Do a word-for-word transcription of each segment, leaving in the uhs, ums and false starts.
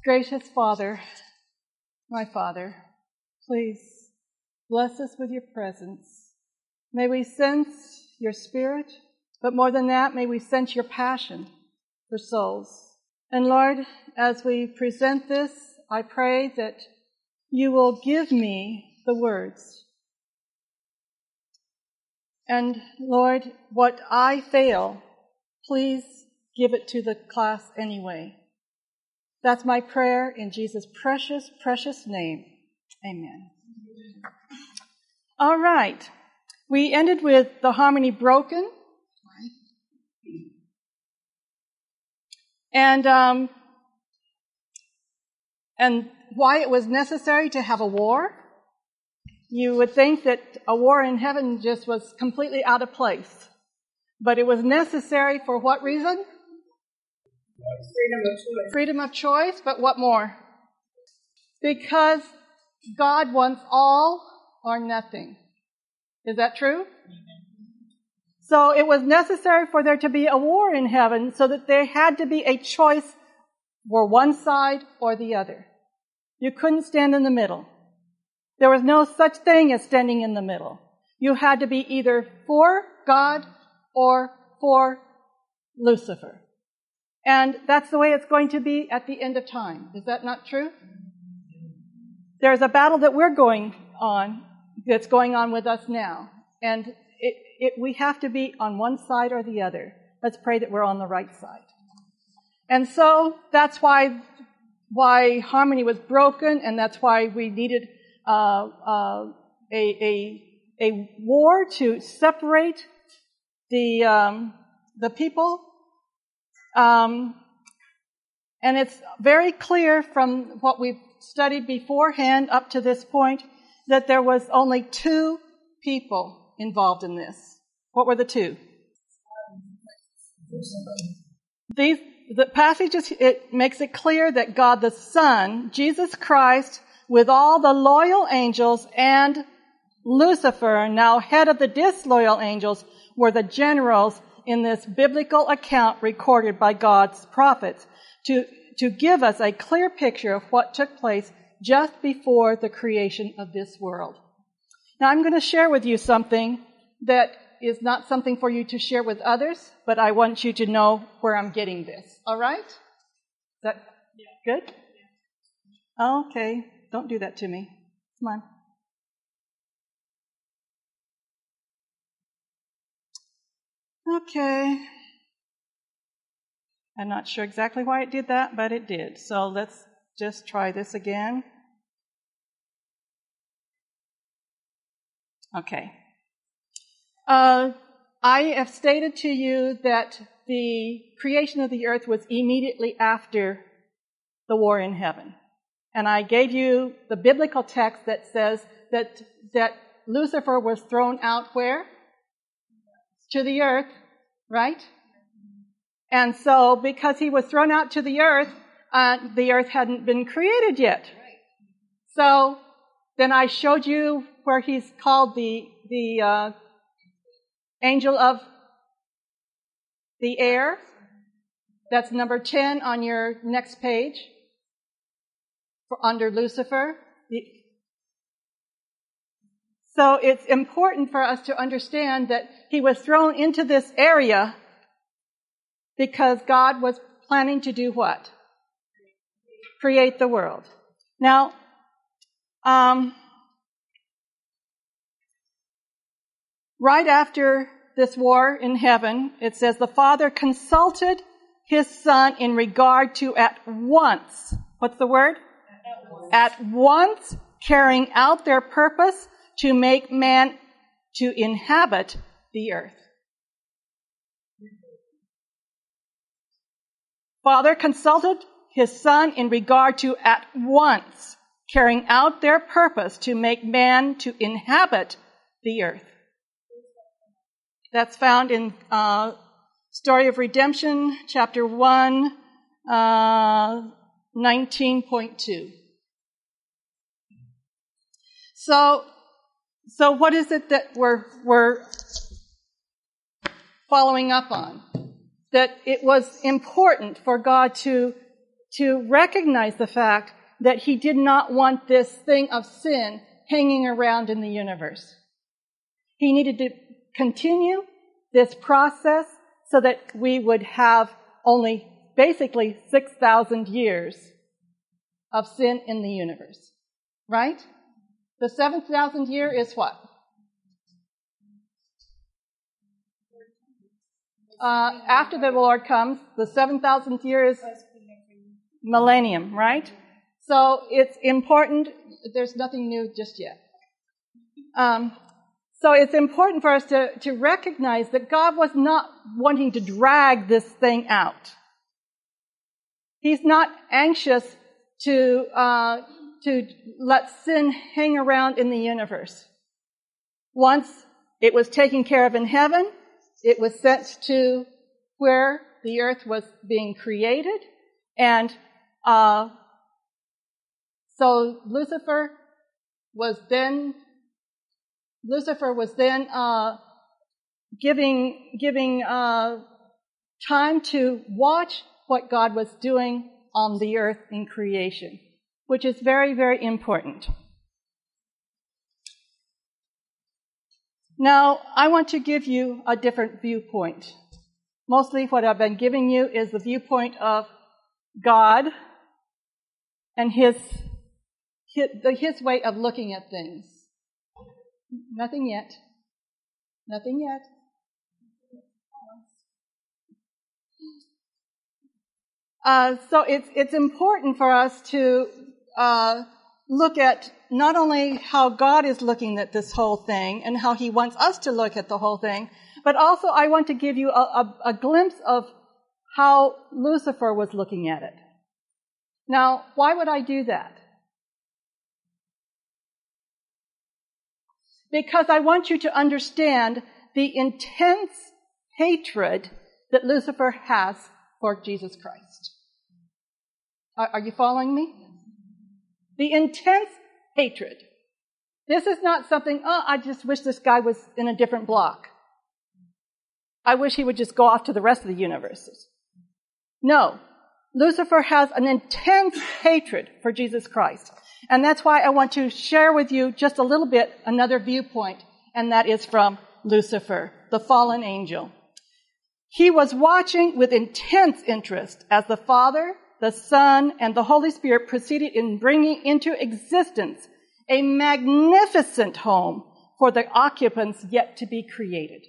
Gracious Father, my Father, please bless us with your presence. May we sense your Spirit, but more than that, may we sense your passion for souls. And Lord, as we present this, I pray that you will give me the words. And Lord, what I fail, please give it to the class anyway. That's my prayer in Jesus' precious, precious name. Amen. All right. We ended with the harmony broken. And, um, and why it was necessary to have a war. You would think that a war in heaven just was completely out of place. But it was necessary for what reason? Freedom of choice. Freedom of choice, but what more? Because God wants all or nothing. Is that true? So it was necessary for there to be a war in heaven so that there had to be a choice for one side or the other. You couldn't stand in the middle. There was no such thing as standing in the middle. You had to be either for God or for Lucifer. And that's the way it's going to be at the end of time. Is that not true? There's a battle that we're going on, that's going on with us now. And it, it, we have to be on one side or the other. Let's pray that we're on the right side. And so that's why, why harmony was broken, and that's why we needed uh, uh, a, a, a war to separate the, um, the people. Um, and it's very clear from what we've studied beforehand up to this point that there was only two people involved in this. What were the two? These, the passages, it makes it clear that God the Son, Jesus Christ, with all the loyal angels and Lucifer, now head of the disloyal angels, were the generals in this biblical account recorded by God's prophets to, to give us a clear picture of what took place just before the creation of this world. Now I'm going to share with you something that is not something for you to share with others, but I want you to know where I'm getting this. All right? Is that good? Okay. Don't do that to me. Come on. Okay. I'm not sure exactly why it did that, but it did. So let's just try this again. Okay. Uh, I have stated to you that the creation of the earth was immediately after the war in heaven. And I gave you the biblical text that says that, that Lucifer was thrown out where? To the earth, right? And so, because he was thrown out to the earth, uh, the earth hadn't been created yet. So, then I showed you where he's called the, the, uh, angel of the air. That's number ten on your next page. For under Lucifer. The, So it's important for us to understand that he was thrown into this area because God was planning to do what? Create the world. Now, um, right after this war in heaven, it says the Father consulted his Son in regard to at once, what's the word? At once, at once carrying out their purpose to make man to inhabit the earth. Father consulted his Son in regard to at once carrying out their purpose to make man to inhabit the earth. That's found in uh, Story of Redemption, chapter one, uh, nineteen point two. So, so what is it that we're, we're following up on? That it was important for God to, to recognize the fact that he did not want this thing of sin hanging around in the universe. He needed to continue this process so that we would have only basically six thousand years of sin in the universe. Right? The seven thousandth year is what? Uh, after the Lord comes, the seven thousandth year is millennium, right? So it's important. There's nothing new just yet. Um, so it's important for us to, to recognize that God was not wanting to drag this thing out. He's not anxious to uh, to let sin hang around in the universe. Once it was taken care of in heaven, it was sent to where the earth was being created, and uh, so Lucifer was then Lucifer was then uh, giving giving uh, time to watch what God was doing on the earth in creation, which is very, very important. Now, I want to give you a different viewpoint. Mostly what I've been giving you is the viewpoint of God and his, his, his way of looking at things. Nothing yet. Nothing yet. Uh, so it's it's important for us to uh, look at not only how God is looking at this whole thing and how he wants us to look at the whole thing, but also I want to give you a, a, a glimpse of how Lucifer was looking at it. Now, why would I do that? Because I want you to understand the intense hatred that Lucifer has for Jesus Christ. Are, are you following me? The intense hatred. This is not something, oh, I just wish this guy was in a different block. I wish he would just go off to the rest of the universes. No. Lucifer has an intense hatred for Jesus Christ. And that's why I want to share with you just a little bit another viewpoint, and that is from Lucifer, the fallen angel. He was watching with intense interest as the Father, the Son, and the Holy Spirit proceeded in bringing into existence a magnificent home for the occupants yet to be created.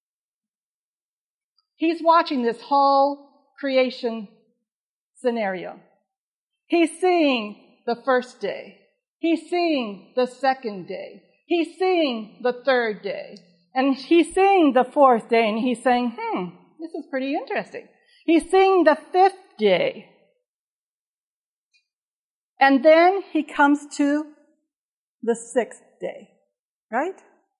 He's watching this whole creation scenario. He's seeing the first day. He's seeing the second day. He's seeing the third day. And he's seeing the fourth day, and he's saying, hmm, this is pretty interesting. He's seeing the fifth day. And then he comes to the sixth day, right?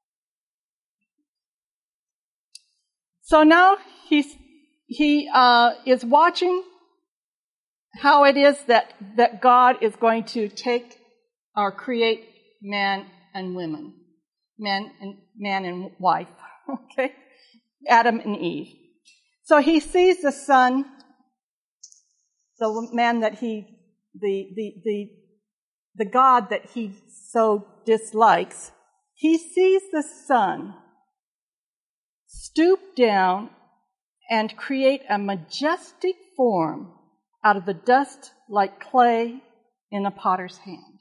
So now he's, he uh, is watching how it is that, that God is going to take or create man and women, man and man and wife, okay? Adam and Eve. So he sees the son, the man that he, the, the, the, the God that he so dislikes. He sees the son stoop down and create a majestic form out of the dust like clay in a potter's hand.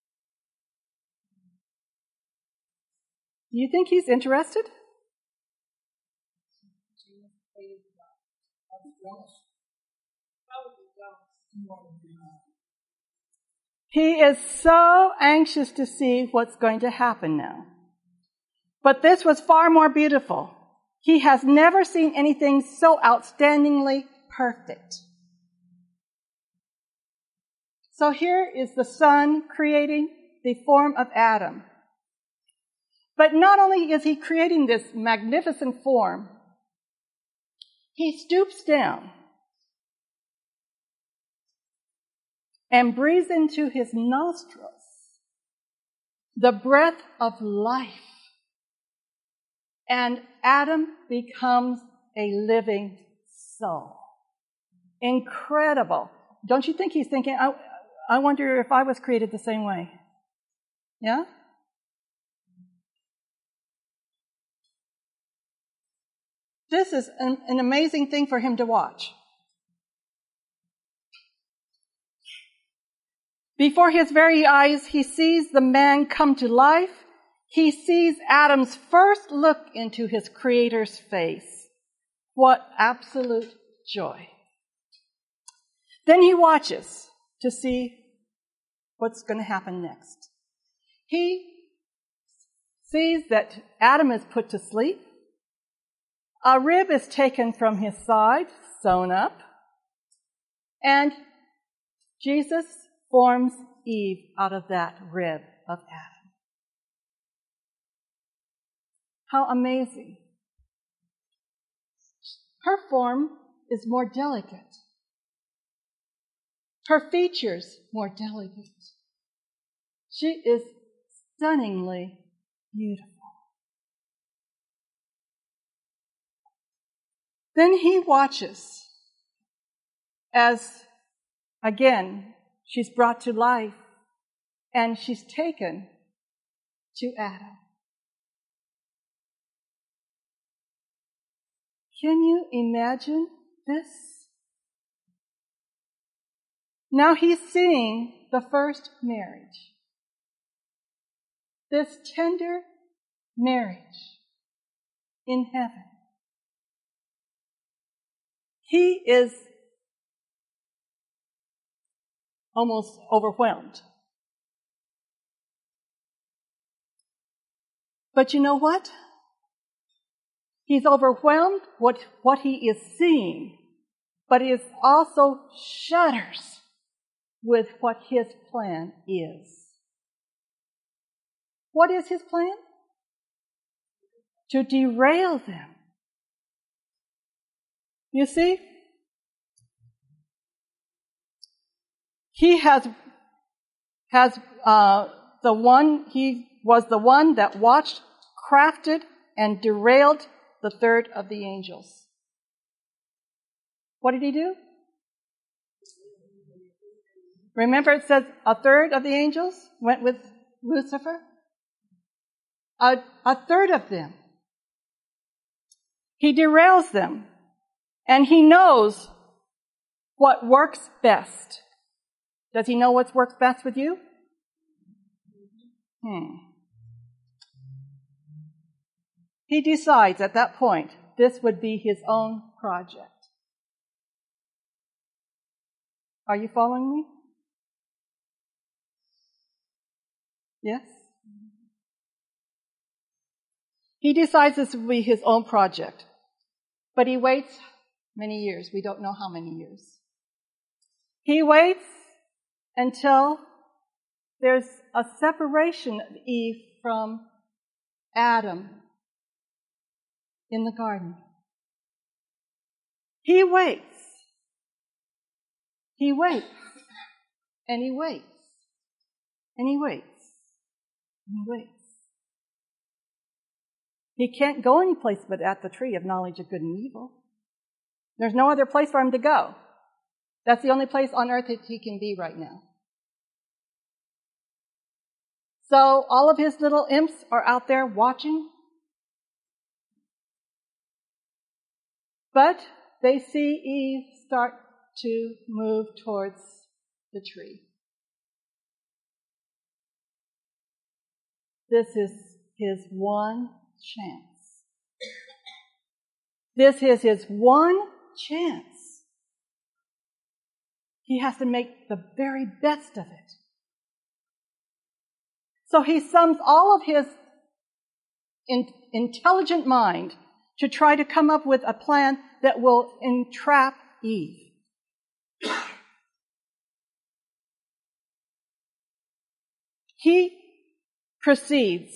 Do you think he's interested? He is so anxious to see what's going to happen now. But this was far more beautiful. He has never seen anything so outstandingly perfect. So here is the Son creating the form of Adam. But not only is he creating this magnificent form, he stoops down and breathes into his nostrils the breath of life. And Adam becomes a living soul. Incredible. don't you think he's thinking, I, I wonder if I was created the same way? Yeah? This is an, an amazing thing for him to watch. Before his very eyes, he sees the man come to life. He sees Adam's first look into his Creator's face. What absolute joy. Then he watches to see what's going to happen next. He sees that Adam is put to sleep. A rib is taken from his side, sewn up, and Jesus forms Eve out of that rib of Adam. How amazing. Her form is more delicate. Her features more delicate. She is stunningly beautiful. Then he watches as, again, she's brought to life and she's taken to Adam. Can you imagine this? Now he's seeing the first marriage. This tender marriage in heaven. He is almost overwhelmed. But you know what? He's overwhelmed with what he is seeing, but he is also shudders with what his plan is. What is his plan? To derail them. You see? He has, has uh, the one, he was the one that watched, crafted, and derailed the third of the angels. What did he do? Remember it says a third of the angels went with Lucifer? A, a third of them. He derails them. And he knows what works best. Does he know what works best with you? Hmm. He decides at that point this would be his own project. Are you following me? Yes? He decides this will be his own project. But he waits many years. We don't know how many years. He waits until there's a separation of Eve from Adam in the garden. He waits. He waits. And he waits. And he waits. And he waits. He can't go any place but at the tree of knowledge of good and evil. There's no other place for him to go. That's the only place on earth that he can be right now. So all of his little imps are out there watching. But they see Eve start to move towards the tree. This is his one chance. This is his one chance. He has to make the very best of it. So he sums all of his in, intelligent mind to try to come up with a plan that will entrap Eve. He proceeds.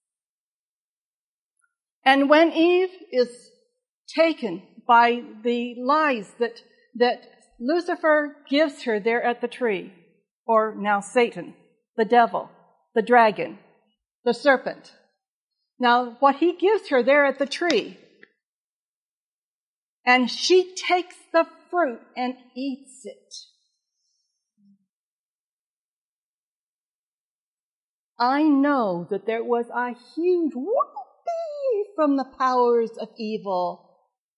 And when Eve is taken by the lies that, that Lucifer gives her there at the tree, or now Satan, the devil, the dragon, the serpent. Now, what he gives her there at the tree, and she takes the fruit and eats it. I know that there was a huge whoopee from the powers of evil.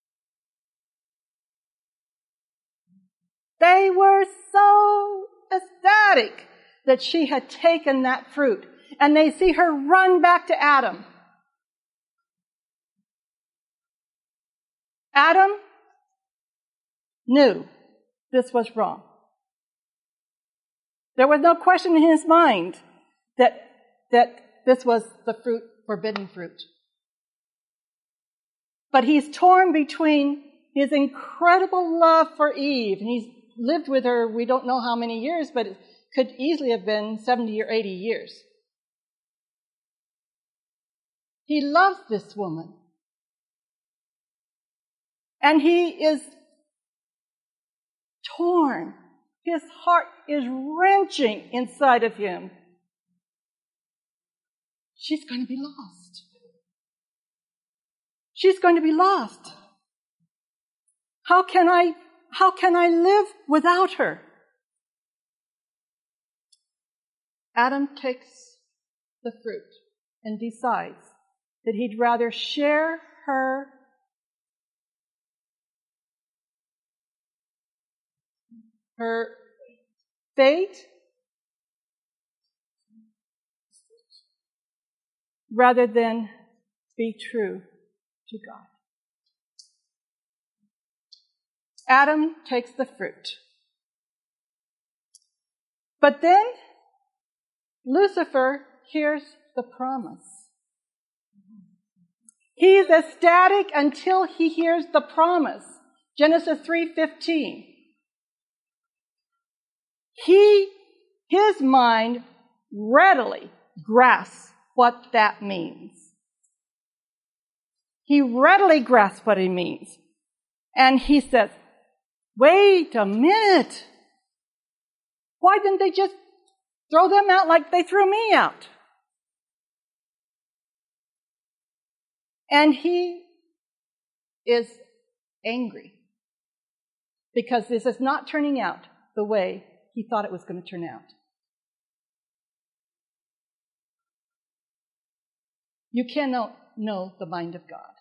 They were so ecstatic that she had taken that fruit. And they see her run back to Adam. Adam knew this was wrong. There was no question in his mind that, that this was the fruit, forbidden fruit. But he's torn between his incredible love for Eve, and he's lived with her, we don't know how many years, but it could easily have been seventy or eighty years. He loves this woman. And he is torn. His heart is wrenching inside of him. She's going to be lost. She's going to be lost. How can I, how can I live without her? Adam takes the fruit and decides that he'd rather share her her fate rather than be true to God. Adam takes the fruit. But then Lucifer hears the promise. He's ecstatic until he hears the promise. Genesis three fifteen. He, his mind readily grasps what that means. He readily grasps what it means. And he says, wait a minute. Why didn't they just throw them out like they threw me out? And he is angry because this is not turning out the way he thought it was going to turn out. You cannot know the mind of God.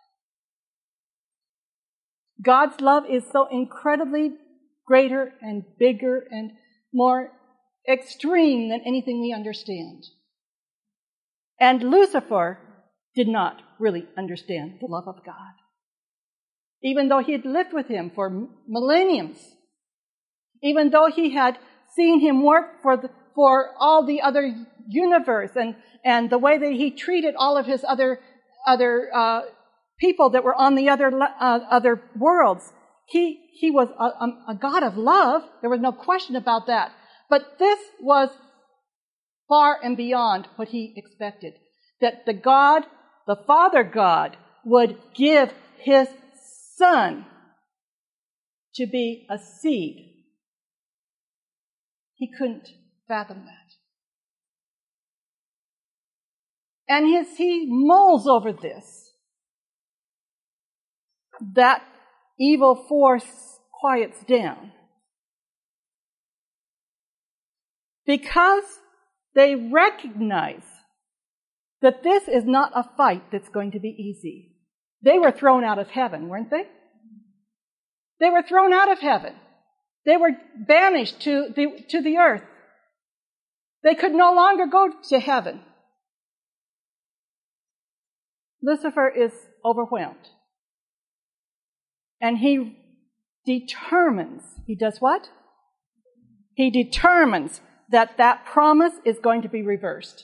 God's love is so incredibly greater and bigger and more extreme than anything we understand. And Lucifer did not really understand the love of God. Even though he had lived with him for millenniums, even though he had seen him work for the, for all the other universe and, and the way that he treated all of his other other uh, people that were on the other uh, other worlds, he he was a, a, a God of love. There was no question about that. But this was far and beyond what he expected. That the God, the Father God, would give his Son to be a seed. He couldn't fathom that. And as he mulls over this, that evil force quiets down. Because they recognize that this is not a fight that's going to be easy. They were thrown out of heaven, weren't they? They were thrown out of heaven. They were banished to the, to the earth. They could no longer go to heaven. Lucifer is overwhelmed. And he determines, he does what? He determines that that promise is going to be reversed.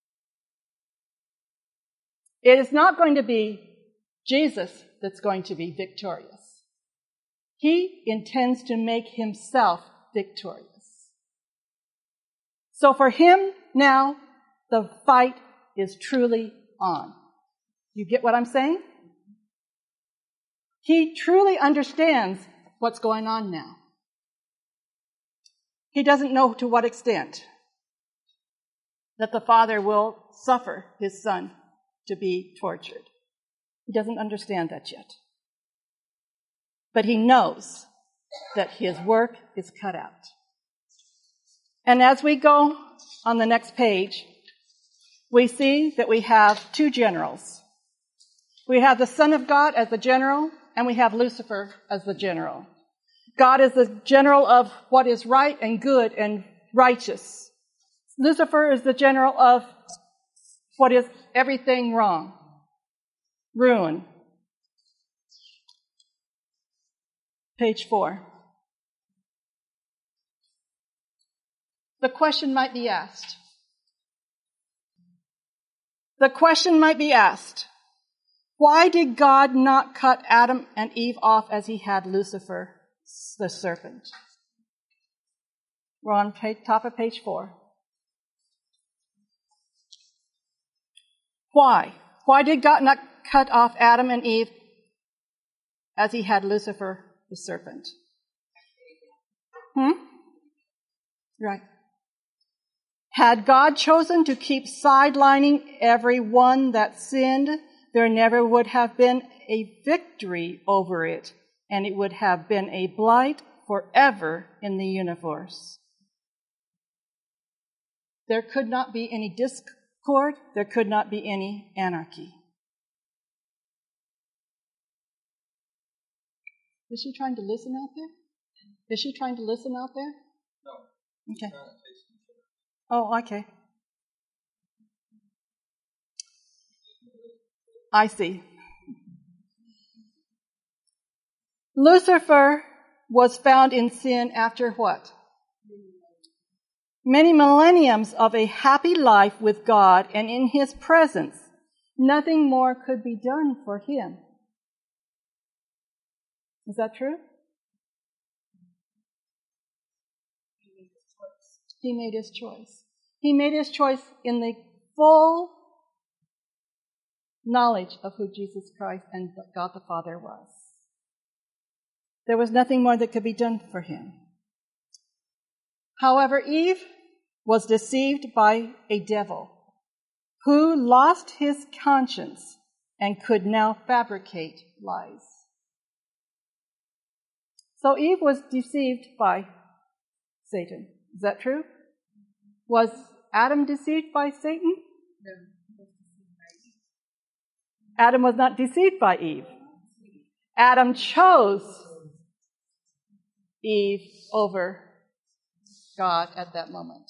It is not going to be Jesus that's going to be victorious. He intends to make himself victorious. So for him now, the fight is truly on. You get what I'm saying? He truly understands what's going on now. He doesn't know to what extent that the Father will suffer his Son to be tortured. He doesn't understand that yet. But he knows that his work is cut out. And as we go on the next page, we see that we have two generals. We have the Son of God as the general, and we have Lucifer as the general. God is the general of what is right and good and righteous. Lucifer is the general of what is everything wrong, ruin. Page four. The question might be asked. The question might be asked, why did God not cut Adam and Eve off as he had Lucifer, the serpent? We're on page, top of page four. Why? Why did God not cut off Adam and Eve as he had Lucifer, the serpent? Hmm? Right. Had God chosen to keep sidelining everyone that sinned, there never would have been a victory over it, and it would have been a blight forever in the universe. There could not be any discord, there could not be any anarchy. Is she trying to listen out there? Is she trying to listen out there? No. Okay. Oh, okay. I see. Lucifer was found in sin after what? Many millenniums of a happy life with God and in His presence. Nothing more could be done for him. Is that true? He made his choice. He made his choice in the full knowledge of who Jesus Christ and God the Father was. There was nothing more that could be done for him. However, Eve was deceived by a devil who lost his conscience and could now fabricate lies. So Eve was deceived by Satan. Is that true? Was Adam deceived by Satan? No. Adam was not deceived by Eve. Adam chose Eve over God at that moment.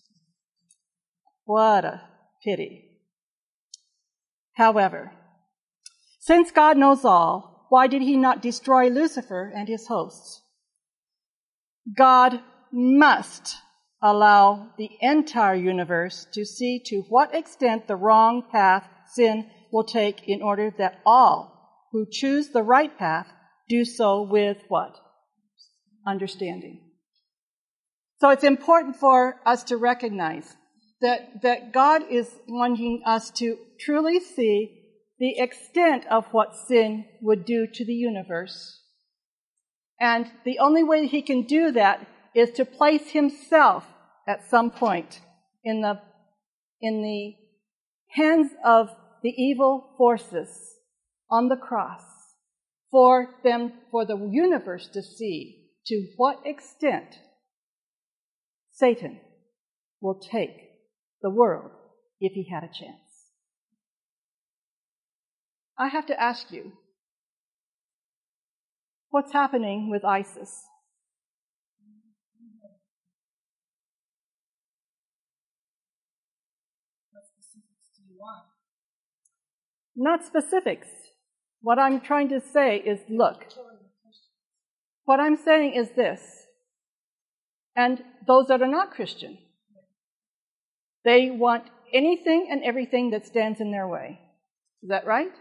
What a pity. However, since God knows all, why did he not destroy Lucifer and his hosts? God must allow the entire universe to see to what extent the wrong path sin will take in order that all who choose the right path do so with what? Understanding. So it's important for us to recognize that, that God is wanting us to truly see the extent of what sin would do to the universe. And the only way he can do that is to place himself at some point in the, in the hands of the evil forces on the cross for them, for the universe to see to what extent Satan will take the world if he had a chance. I have to ask you, what's happening with ISIS? What specifics do you want? Not specifics. What I'm trying to say is, look, what I'm saying is this, and those that are not Christian, they want anything and everything that stands in their way. Is that right?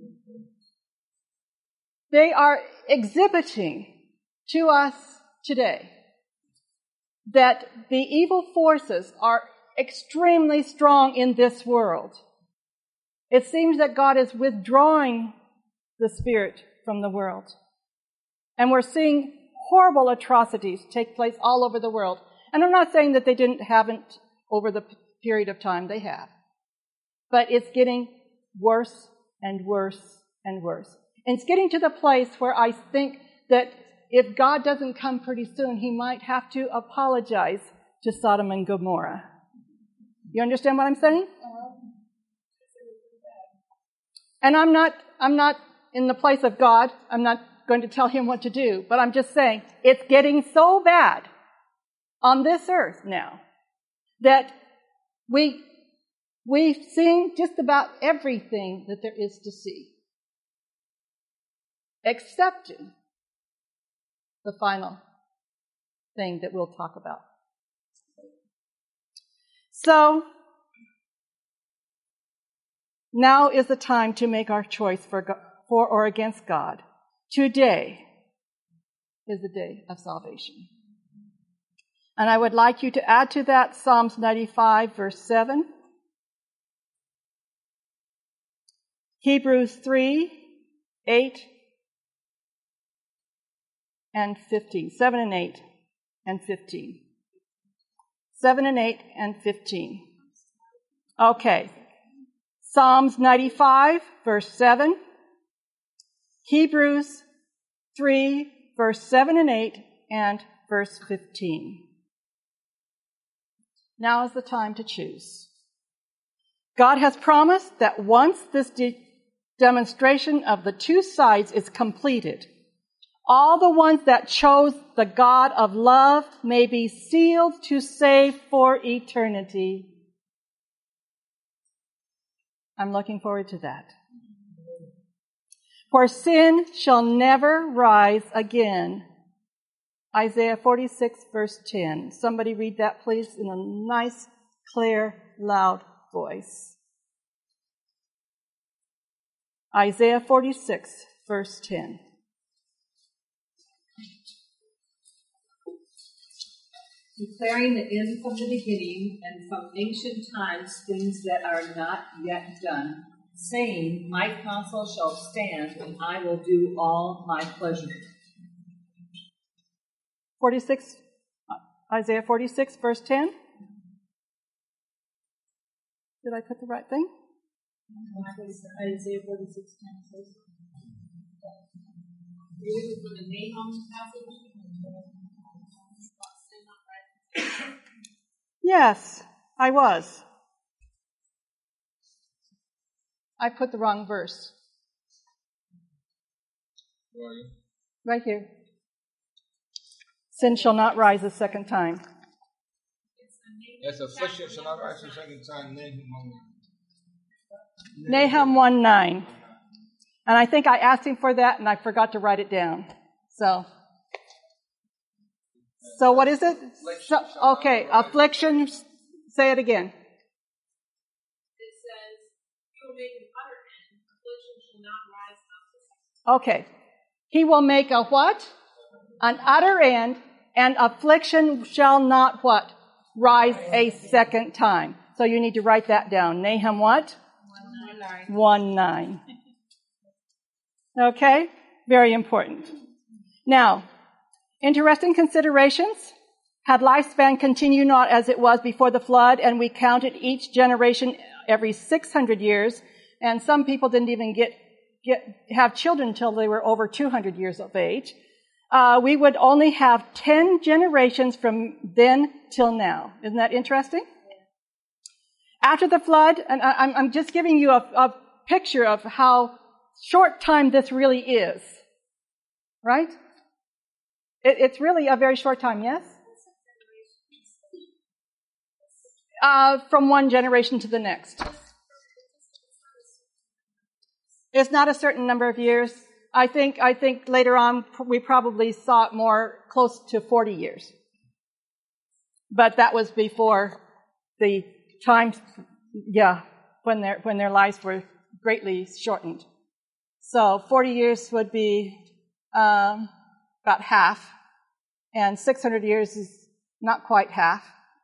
They are exhibiting to us today that the evil forces are extremely strong in this world. It seems that God is withdrawing the Spirit from the world. And we're seeing horrible atrocities take place all over the world. And I'm not saying that they didn't, haven't over the period of time, they have. But it's getting worse and worse and worse. And it's getting to the place where I think that if God doesn't come pretty soon, he might have to apologize to Sodom and Gomorrah. You understand what I'm saying? And I'm not, I'm not in the place of God. I'm not going to tell him what to do. But I'm just saying, it's getting so bad on this earth now that we, we've seen just about everything that there is to see, excepting the final thing that we'll talk about. So, now is the time to make our choice for, God, for or against God. Today is the day of salvation. And I would like you to add to that Psalms ninety-five, verse seven. Hebrews three, eight, and fifteen. seven and eight and fifteen. seven and eight and fifteen. Okay. Psalms ninety-five, verse seven. Hebrews three, verse seven and eight, and verse fifteen. Now is the time to choose. God has promised that once this de- demonstration of the two sides is completed, all the ones that chose the God of love may be sealed to save for eternity. I'm looking forward to that. For sin shall never rise again. Isaiah forty-six, verse ten. Somebody read that, please, in a nice, clear, loud voice. Isaiah forty-six, verse ten. Declaring the end from the beginning, and from ancient times things that are not yet done, saying, my counsel shall stand, and I will do all my pleasure. forty-six, Isaiah forty-six, verse ten. Did I put the right thing? Isaiah forty-six, ten says. Read from the Nahum passage. Yes, I was. I put the wrong verse. Right here. Sin shall not rise a second time. As affliction shall not rise a second time. Nahum one nine. And I think I asked him for that and I forgot to write it down. So, so what is it? So, okay, affliction, say it again. It says, you will make an utter end, affliction shall not rise up. Okay. He will make a what? An utter end, and affliction shall not what? Rise a second time. So you need to write that down. Nahum what? One nine. One nine. Okay? Very important. Now, interesting considerations. Had lifespan continued not as it was before the flood, and we counted each generation every six hundred years, and some people didn't even get, get have children until they were over two hundred years of age, uh, we would only have ten generations from then till now. Isn't that interesting? After the flood, and I, I'm, I'm just giving you a, a picture of how short time this really is. Right? It, it's really a very short time, yes? Uh, from one generation to the next. It's not a certain number of years. I think, I think later on we probably saw it more close to forty years. But that was before the times, yeah, when their, when their lives were greatly shortened. So forty years would be um, about half, and six hundred years is not quite half.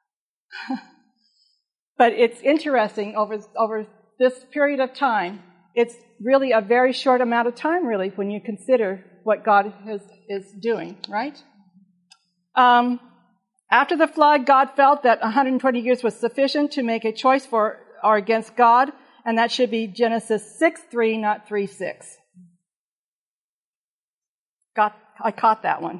But it's interesting over over this period of time. It's really a very short amount of time, really, when you consider what God is, is doing, right? Um, after the flood, God felt that one hundred twenty years was sufficient to make a choice for or against God, and that should be Genesis six three, not three six. Got, I caught that one.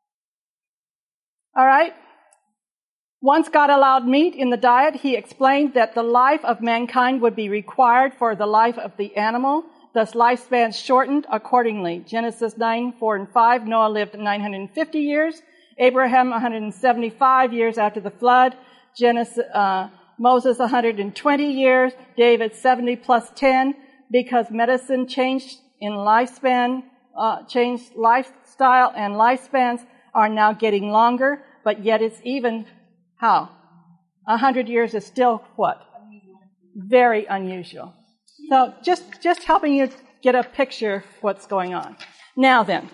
All right. Once God allowed meat in the diet, he explained that the life of mankind would be required for the life of the animal, thus lifespans shortened accordingly. Genesis nine, four and five, Noah lived nine hundred fifty years, Abraham one hundred seventy-five years after the flood, Genesis, uh, Moses one hundred twenty years, David seventy plus ten, because medicine changed in lifespan, uh, changed lifestyle and lifespans are now getting longer, but yet it's even, how? A hundred years is still what? Very unusual. So just, just helping you get a picture of what's going on. Now then,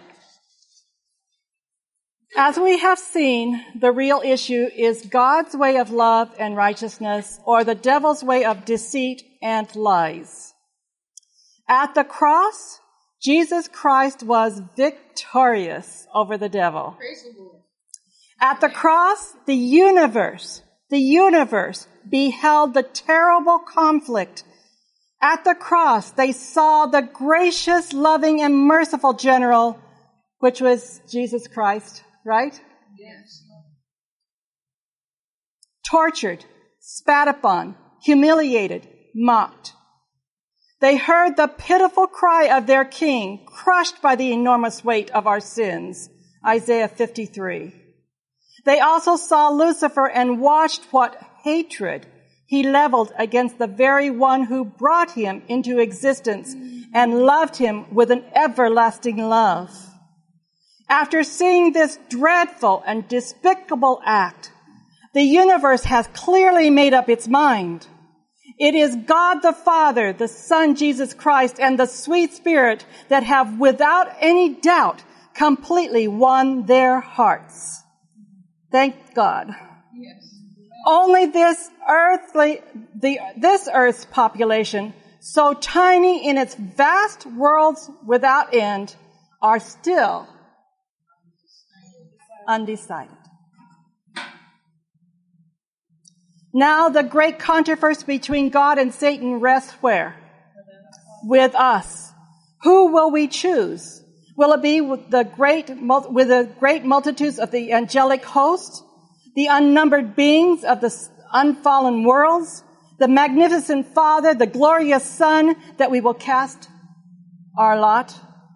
as we have seen, the real issue is God's way of love and righteousness, or the devil's way of deceit and lies. At the cross, Jesus Christ was victorious over the devil. At the cross, the universe, the universe beheld the terrible conflict. At the cross, they saw the gracious, loving, and merciful general, which was Jesus Christ, right? Yes. Tortured, spat upon, humiliated, mocked. They heard the pitiful cry of their king, crushed by the enormous weight of our sins, Isaiah fifty-three. They also saw Lucifer and watched what hatred he leveled against the very one who brought him into existence and loved him with an everlasting love. After seeing this dreadful and despicable act, the universe has clearly made up its mind. It is God the Father, the Son Jesus Christ, and the sweet Spirit that have without any doubt completely won their hearts. Thank God. Yes. Only this earthly, the, this earth's population, so tiny in its vast worlds without end, are still undecided. Now the great controversy between God and Satan rests where? With us. Who will we choose? Will it be with the great, with the great multitudes of the angelic host, the unnumbered beings of the unfallen worlds, the magnificent Father, the glorious Son, that we will cast our lot?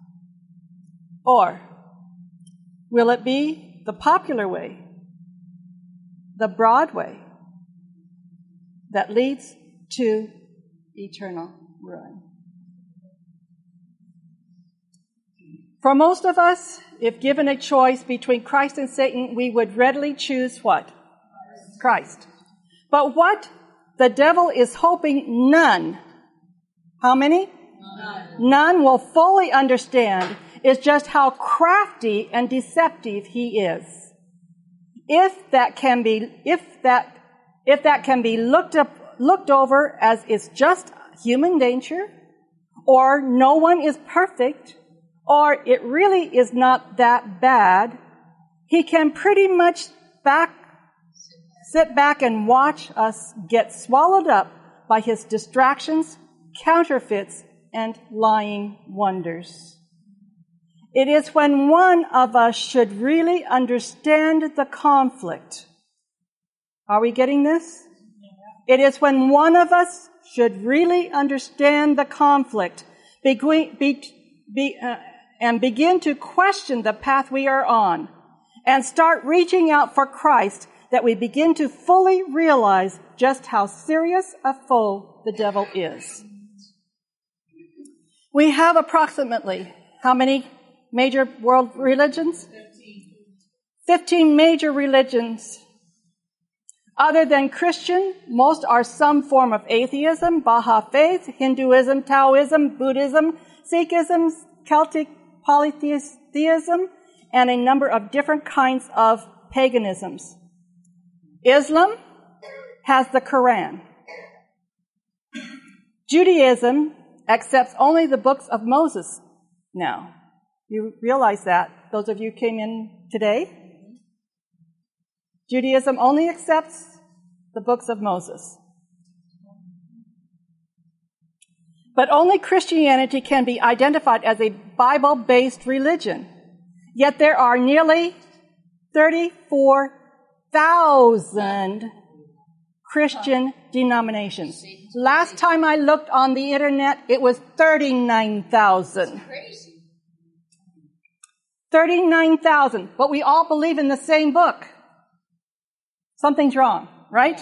Or will it be the popular way, the broad way, that leads to eternal ruin? For most of us, if given a choice between Christ and Satan, we would readily choose what? Christ. But what the devil is hoping none, how many? None. None will fully understand is just how crafty and deceptive he is. If that can be, if that If that can be looked up, looked over as it's just human nature, or no one is perfect, or it really is not that bad, he can pretty much back, sit back and watch us get swallowed up by his distractions, counterfeits, and lying wonders. It is when one of us should really understand the conflict. Are we getting this? It is when one of us should really understand the conflict be, be, uh, and begin to question the path we are on and start reaching out for Christ that we begin to fully realize just how serious a foe the devil is. We have approximately how many major world religions? Fifteen major religions. Other than Christian, most are some form of atheism, Baha'i faith, Hinduism, Taoism, Buddhism, Sikhism, Celtic polytheism, and a number of different kinds of paganisms. Islam has the Quran. Judaism accepts only the books of Moses now. You realize that, those of you who came in today? Judaism only accepts the books of Moses. But only Christianity can be identified as a Bible-based religion. Yet there are nearly thirty-four thousand Christian denominations. Last time I looked on the internet, it was thirty-nine thousand. thirty-nine thousand. But we all believe in the same book. Something's wrong, right?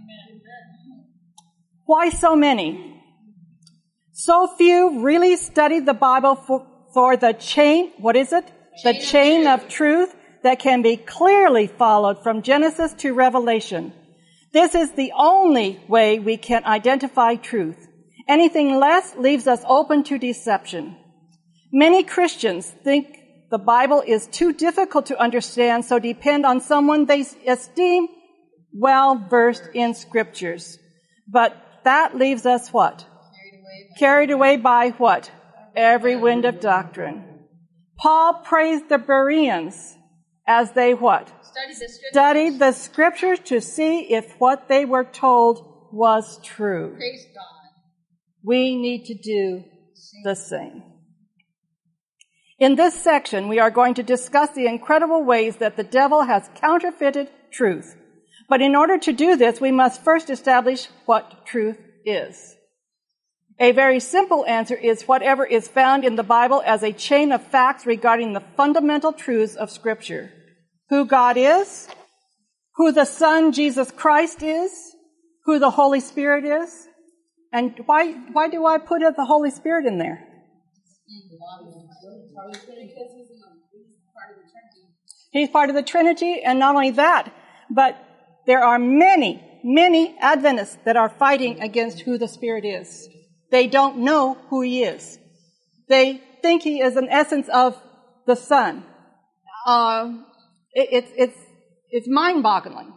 Why so many? So few really studied the Bible for, for the chain, what is it? The chain of truth that can be clearly followed from Genesis to Revelation. This is the only way we can identify truth. Anything less leaves us open to deception. Many Christians think the Bible is too difficult to understand, so depend on someone they esteem well-versed in scriptures. But that leaves us what? Carried away by what? Every wind of doctrine. Paul praised the Bereans as they what? Studied the scriptures. Studied the scriptures to see if what they were told was true. Praise God. We need to do the same. In this section, we are going to discuss the incredible ways that the devil has counterfeited truth. But in order to do this, we must first establish what truth is. A very simple answer is whatever is found in the Bible as a chain of facts regarding the fundamental truths of Scripture. Who God is, who the Son, Jesus Christ, is, who the Holy Spirit is. And why, why do I put the Holy Spirit in there? He's part of the Trinity, and not only that, but there are many, many Adventists that are fighting against who the Spirit is. They don't know who He is. They think He is an essence of the Son. Uh, it, it, it's, it's mind-boggling.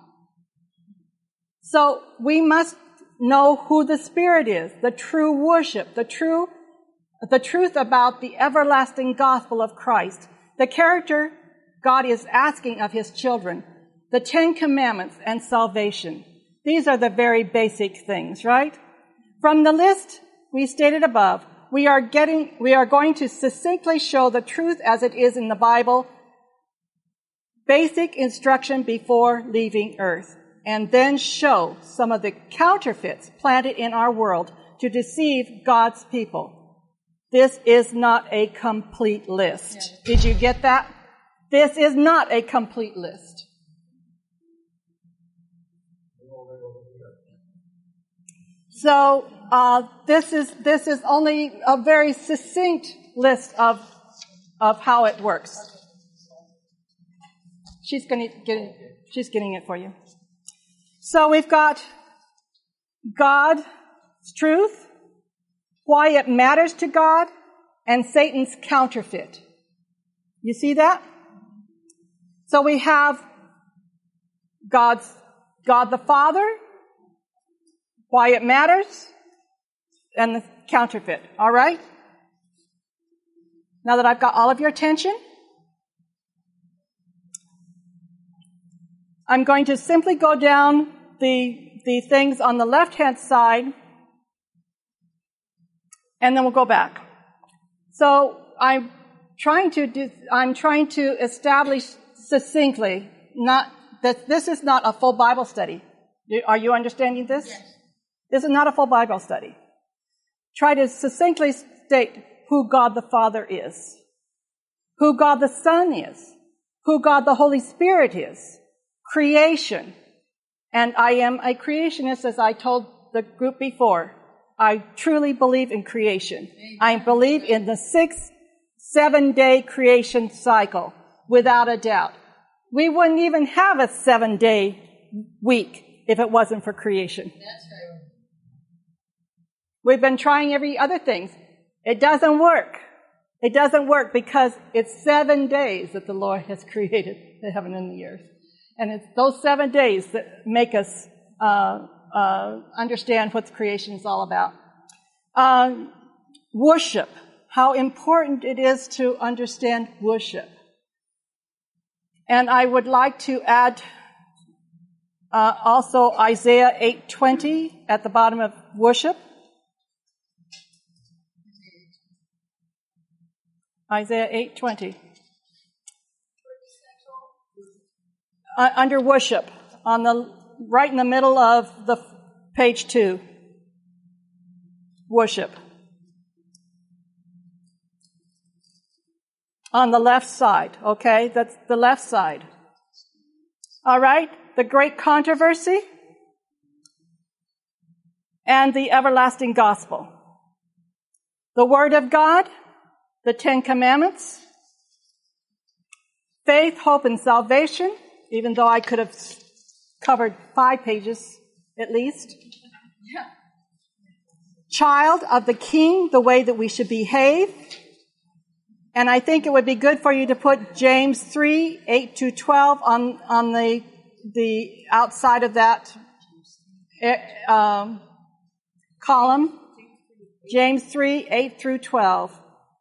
So we must know who the Spirit is, the true worship, the true, the truth about the everlasting gospel of Christ, the character God is asking of His children, the Ten Commandments, and salvation. These are the very basic things, right? From the list we stated above, we are getting, we are going to succinctly show the truth as it is in the Bible, basic instruction before leaving earth, and then show some of the counterfeits planted in our world to deceive God's people. This is not a complete list. Did you get that? This is not a complete list. So uh, this is this is only a very succinct list of of how it works. She's going to get it, she's getting it for you. So we've got God's truth, why it matters to God, and Satan's counterfeit. You see that? So we have God's God the Father, why it matters, and the counterfeit. All right? Now that I've got all of your attention, I'm going to simply go down the, the things on the left-hand side, and then we'll go back. So I'm trying to do, I'm trying to establish succinctly not that this is not a full Bible study. Are you understanding this? Yes. This is not a full Bible study. Try to succinctly state who God the Father is, who God the Son is, who God the Holy Spirit is, creation. And I am a creationist, as I told the group before. I truly believe in creation. Amen. I believe in the six, seven-day creation cycle, without a doubt. We wouldn't even have a seven-day week if it wasn't for creation. That's right. We've been trying every other thing. It doesn't work. It doesn't work because it's seven days that the Lord has created the heaven and the earth. And it's those seven days that make us uh, uh, understand what creation is all about. Uh, worship. How important it is to understand worship. And I would like to add uh, also Isaiah eight twenty at the bottom of worship. Isaiah eight twenty. Uh, under worship, on the right in the middle of the page two. Worship. On the left side, okay? That's the left side. All right? The great controversy and the everlasting gospel. The Word of God, the Ten Commandments, faith, hope, and salvation, even though I could have covered five pages at least. Yeah. Child of the King, the way that we should behave. And I think it would be good for you to put James three, eight to twelve on, on the, the outside of that um, column. James three, eight through twelve.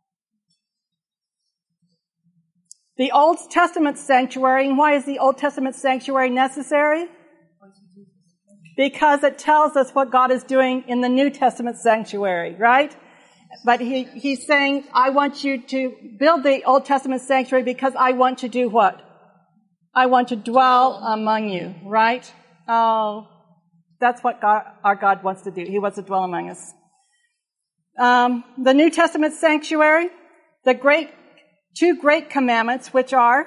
The Old Testament sanctuary. And why is the Old Testament sanctuary necessary? Because it tells us what God is doing in the New Testament sanctuary, right? But he, he's saying, I want you to build the Old Testament sanctuary because I want to do what? I want to dwell among you, right? Oh, that's what God, our God wants to do. He wants to dwell among us. Um, the New Testament sanctuary, the great, two great commandments, which are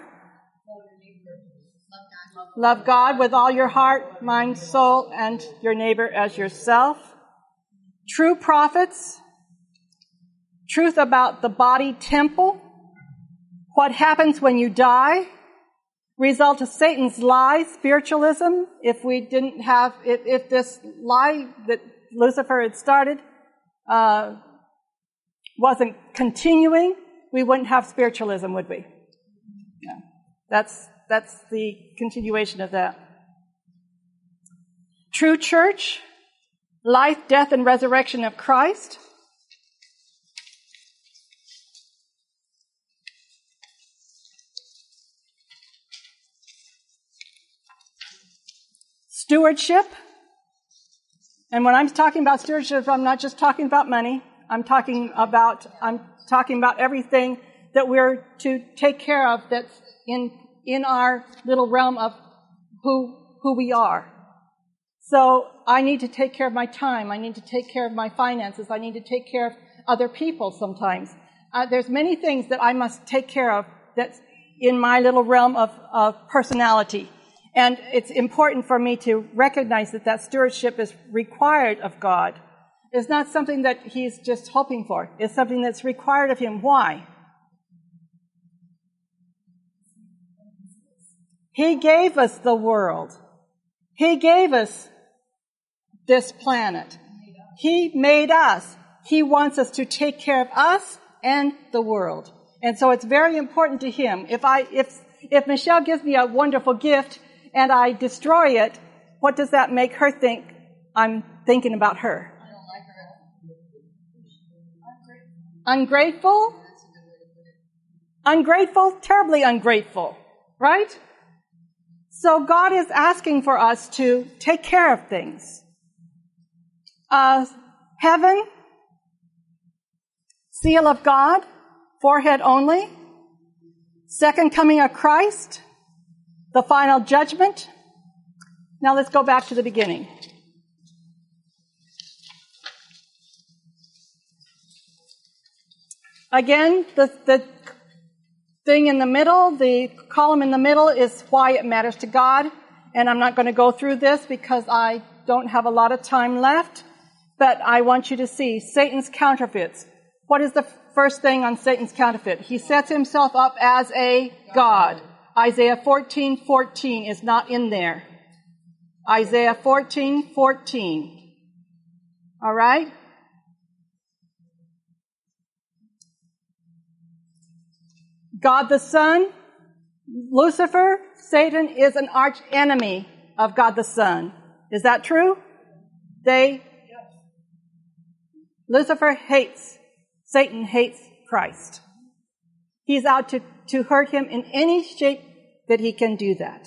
love God with all your heart, mind, soul, and your neighbor as yourself. True prophets, truth about the body temple, what happens when you die, result of Satan's lie, spiritualism. If we didn't have, if, if this lie that Lucifer had started uh, wasn't continuing, we wouldn't have spiritualism, would we? Yeah. That's that's the continuation of that. True church, life, death, and resurrection of Christ. Stewardship. And when I'm talking about stewardship, I'm not just talking about money. I'm talking about, I'm talking about everything that we're to take care of that's in, in our little realm of who, who we are. So I need to take care of my time. I need to take care of my finances. I need to take care of other people sometimes. Uh, there's many things that I must take care of that's in my little realm of, of personality. And it's important for me to recognize that that stewardship is required of God. It's not something that he's just hoping for. It's something that's required of him. Why? He gave us the world. He gave us this planet. He made us. He wants us to take care of us and the world. And so it's very important to him. If I, if, if Michelle gives me a wonderful gift and I destroy it, what does that make her think? I'm thinking about her. I don't like her. Ungrateful? Ungrateful? Terribly ungrateful. Right? So God is asking for us to take care of things. Uh, heaven, seal of God, forehead only, second coming of Christ, the final judgment. Now let's go back to the beginning. Again, the, the thing in the middle, the column in the middle is why it matters to God. And I'm not going to go through this because I don't have a lot of time left. But I want you to see Satan's counterfeits. What is the first thing on Satan's counterfeit? He sets himself up as a God. Isaiah fourteen fourteen is not in there. Isaiah fourteen fourteen. All right? God the Son, Lucifer, Satan is an arch enemy of God the Son. Is that true? They, Lucifer hates, Satan hates Christ. He's out to, to hurt him in any shape that he can do that.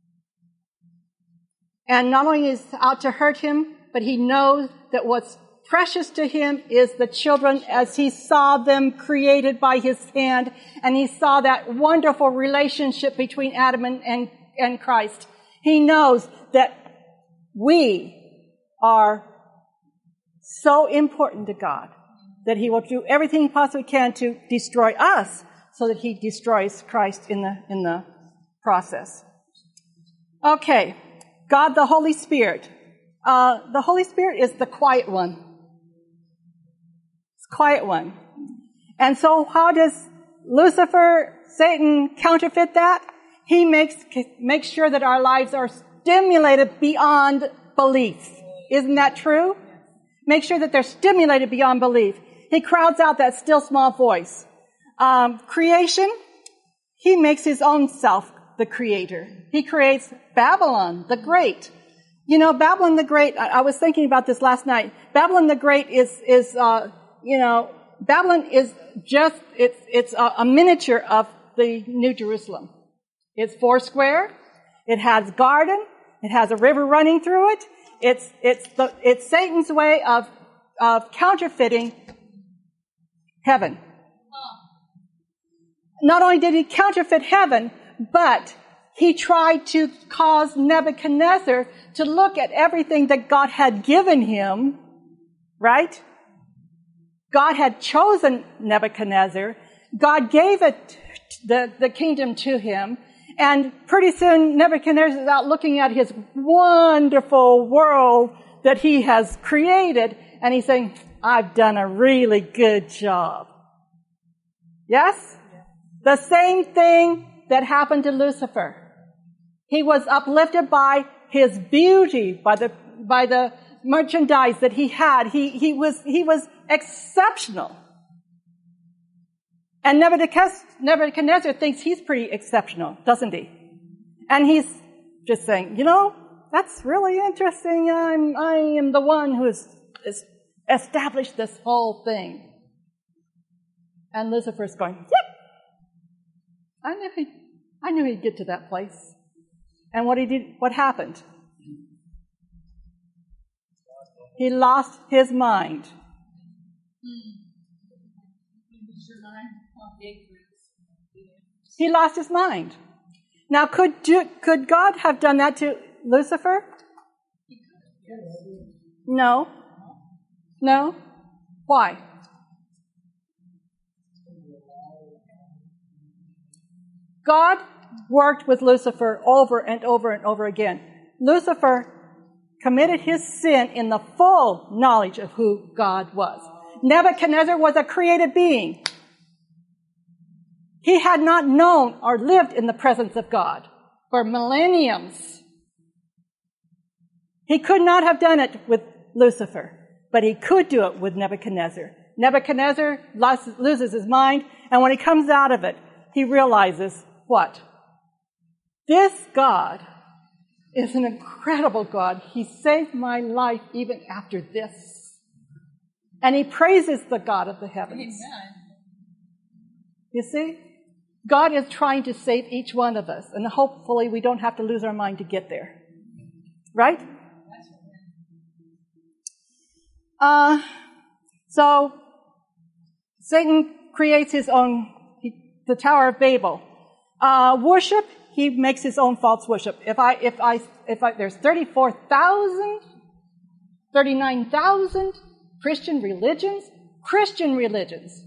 And not only is he out to hurt him, but he knows that what's precious to him is the children as he saw them created by his hand, and he saw that wonderful relationship between Adam and, and, and Christ. He knows that we are so important to God that he will do everything he possibly can to destroy us so that he destroys Christ in the, in the process. Okay. God the Holy Spirit. Uh, the Holy Spirit is the quiet one. It's the quiet one. And so how does Lucifer, Satan, counterfeit that? He makes, makes sure that our lives are stimulated beyond belief. Isn't that true? Make sure that they're stimulated beyond belief. He crowds out that still small voice. Um, creation, he makes his own self the creator. He creates Babylon the Great. You know, Babylon the Great, I, I was thinking about this last night. Babylon the Great is, is, uh, you know, Babylon is just, it's, it's a, a miniature of the New Jerusalem. It's four square. It has garden. It has a river running through it. It's, it's the, it's Satan's way of, of counterfeiting heaven. Not only did he counterfeit heaven, but he tried to cause Nebuchadnezzar to look at everything that God had given him, right? God had chosen Nebuchadnezzar. God gave it, the, the kingdom to him. And pretty soon Nebuchadnezzar is out looking at his wonderful world that he has created. And he's saying, I've done a really good job. Yes? The same thing that happened to Lucifer. He was uplifted by his beauty, by the, by the merchandise that he had. He, he was, he was exceptional. And Nebuchadnezzar, Nebuchadnezzar thinks he's pretty exceptional, doesn't he? And he's just saying, you know, that's really interesting. I'm, I am the one who has established this whole thing. And Lucifer's going, yep. I knew he, I knew he'd get to that place. And what he did, what happened? He lost his mind. He lost his mind. Now, could do, could God have done that to Lucifer? No. No. Why? God worked with Lucifer over and over and over again. Lucifer committed his sin in the full knowledge of who God was. Nebuchadnezzar was a created being. He had not known or lived in the presence of God for millenniums. He could not have done it with Lucifer, but he could do it with Nebuchadnezzar. Nebuchadnezzar loses his mind, and when he comes out of it, he realizes what? This God is an incredible God. He saved my life even after this. And he praises the God of the heavens. Amen. You see? God is trying to save each one of us, and hopefully we don't have to lose our mind to get there. Right? Uh, so, Satan creates his own, the Tower of Babel. Uh, worship, he makes his own false worship. If I, if I, if I, there's thirty-four thousand, thirty-nine thousand Christian religions, Christian religions.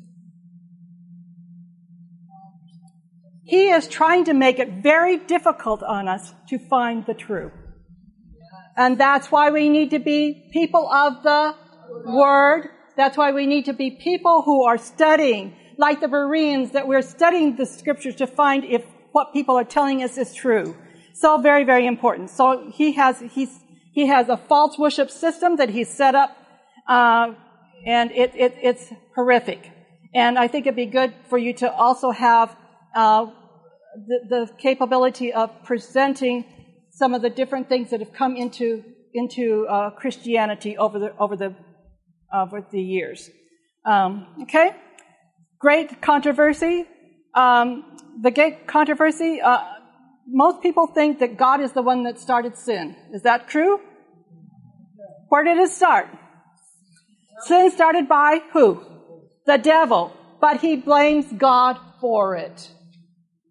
He is trying to make it very difficult on us to find the truth. And that's why we need to be people of the Word. That's why we need to be people who are studying, like the Bereans, that we're studying the Scriptures to find if what people are telling us is true. So very, very important. So he has, he's, he has a false worship system that he's set up, uh, and it, it, it's horrific. And I think it'd be good for you to also have, uh, the, the capability of presenting some of the different things that have come into, into, uh, Christianity over the, over the, over the years. Um, okay? Great controversy. Um, the great controversy, uh, most people think that God is the one that started sin. Is that true? Where did it start? Sin started by who? The devil. But he blames God for it.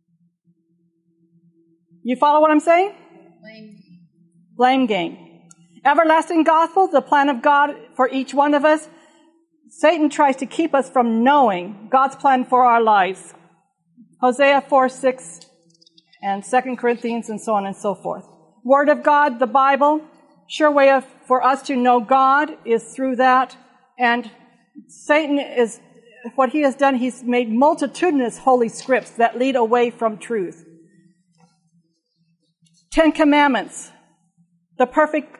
You follow what I'm saying? Blame game. Blame game. Everlasting gospel, the plan of God for each one of us. Satan tries to keep us from knowing God's plan for our lives. Hosea four six and Second Corinthians and so on and so forth. Word of God, the Bible, sure way of, for us to know God is through that. And Satan is, what he has done, he's made multitudinous holy scripts that lead away from truth. Ten Commandments, the perfect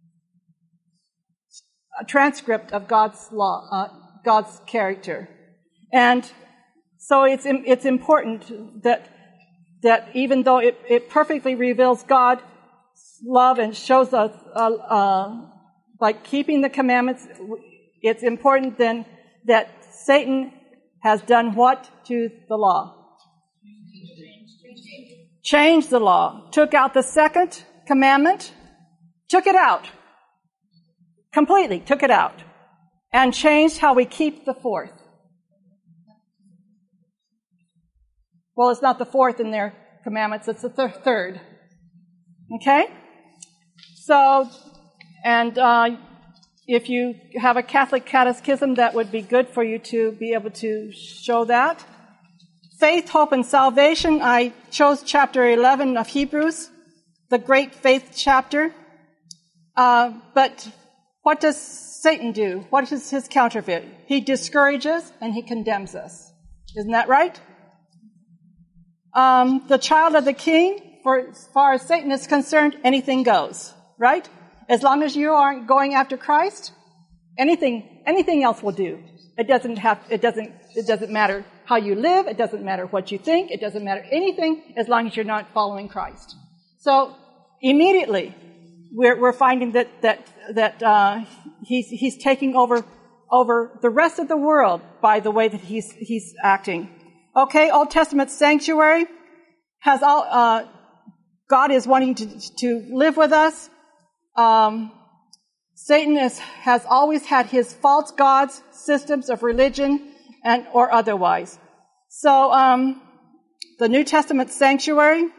transcript of God's law, uh, God's character. And so it's it's important that that even though it, it perfectly reveals God's love and shows us, uh, uh, like keeping the commandments, it's important then that Satan has done what to the law? Changed the law. Took out the second commandment, took it out. Completely took it out. And changed how we keep the fourth. Well, it's not the fourth in their commandments, it's the th- third. Okay? So, and uh, if you have a Catholic catechism, that would be good for you to be able to show that. Faith, hope, and salvation. I chose chapter eleven of Hebrews, the great faith chapter. Uh, but what does Satan do? What is his counterfeit? He discourages and he condemns us. Isn't that right? Um, the child of the king, for as far as Satan is concerned, anything goes, right? As long as you aren't going after Christ, anything, anything else will do. It doesn't have, it doesn't, it doesn't matter how you live. It doesn't matter what you think. It doesn't matter anything as long as you're not following Christ. So immediately, we're, we're finding that that that uh, he's he's taking over over the rest of the world by the way that he's he's acting. Okay, Old Testament sanctuary has all. Uh, God is wanting to to live with us. Um, Satan is, has always had his false gods, systems of religion, and or otherwise. So um, the New Testament sanctuary,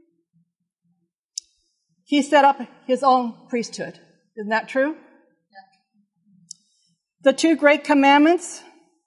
he set up his own priesthood. Isn't that true? Yeah. The two great commandments.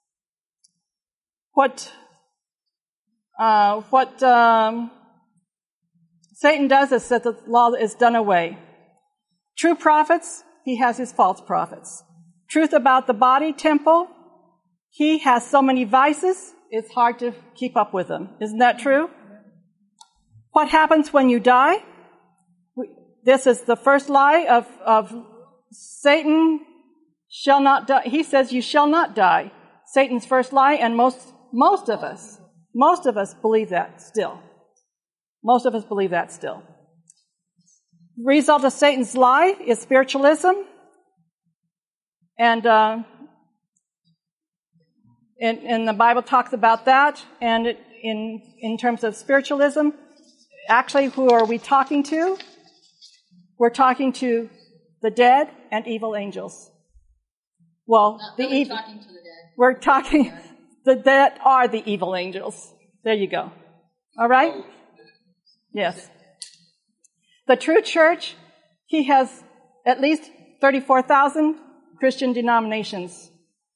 What uh, what um, Satan does is that the law is done away. True prophets, he has his false prophets. Truth about the body temple, he has so many vices, it's hard to keep up with them. Isn't that true? What happens when you die? This is the first lie of, of Satan shall not die. He says you shall not die. Satan's first lie, and most most of us, most of us believe that still. Most of us believe that still. Result of Satan's lie is spiritualism. And uh, and, and the Bible talks about that. And it, in in terms of spiritualism, actually, who are we talking to? We're talking to the dead and evil angels. Well, Not the really evil. talking to the dead. We're talking. The dead are the evil angels. There you go. All right. Yes. The true church, he has at least thirty-four thousand Christian denominations.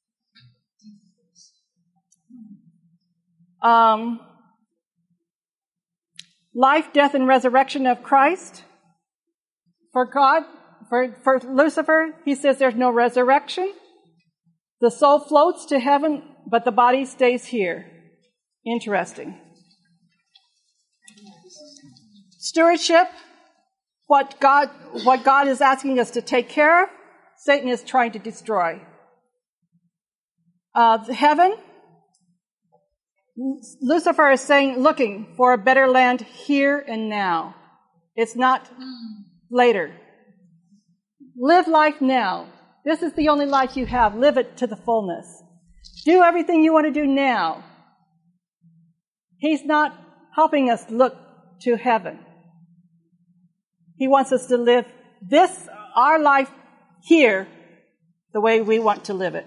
Um, life, death, and resurrection of Christ. For God, for, for Lucifer, he says there's no resurrection. The soul floats to heaven, but the body stays here. Interesting. Stewardship, what God, what God is asking us to take care of, Satan is trying to destroy. Uh, heaven, Lucifer is saying, looking for a better land here and now. It's not later. Live life now. This is the only life you have. Live it to the fullness. Do everything you want to do now. He's not helping us look to heaven. He wants us to live this, our life here, the way we want to live it.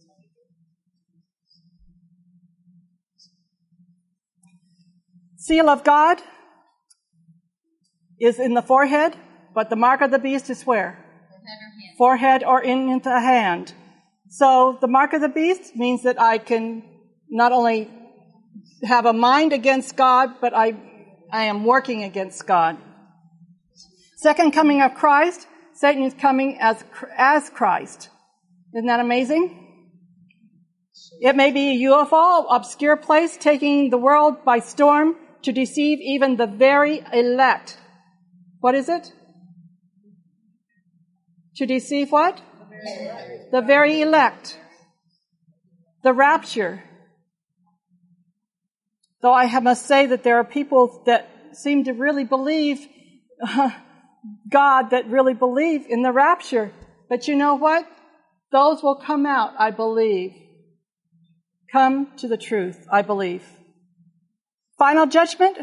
Seal of God is in the forehead, but the mark of the beast is where? forehead or in the hand. So the mark of the beast means that I can not only have a mind against God, but I, I am working against God. Second coming of Christ, Satan is coming as, as Christ. Isn't that amazing? It may be a U F O, obscure place, taking the world by storm to deceive even the very elect. What is it? To deceive what? The very elect. The rapture. Though I must say that there are people that seem to really believe uh, God, that really believe in the rapture. But you know what? Those will come out, I believe. Come to the truth, I believe. Final judgment.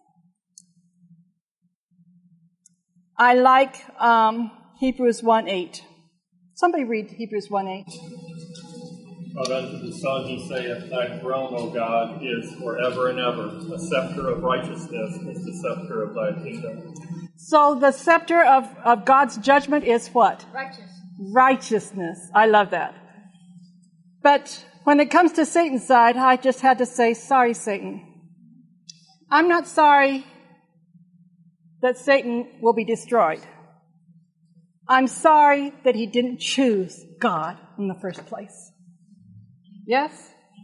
I like um, Hebrews one eight. Somebody read Hebrews one eight. But unto the Son he saith, Thy throne, O God, is forever and ever. The scepter of righteousness is the scepter of thy kingdom. So the scepter of, of God's judgment is what? Righteous. Righteousness. I love that. But when it comes to Satan's side, I just had to say, sorry, Satan. I'm not sorry that Satan will be destroyed. I'm sorry that he didn't choose God in the first place. Yes?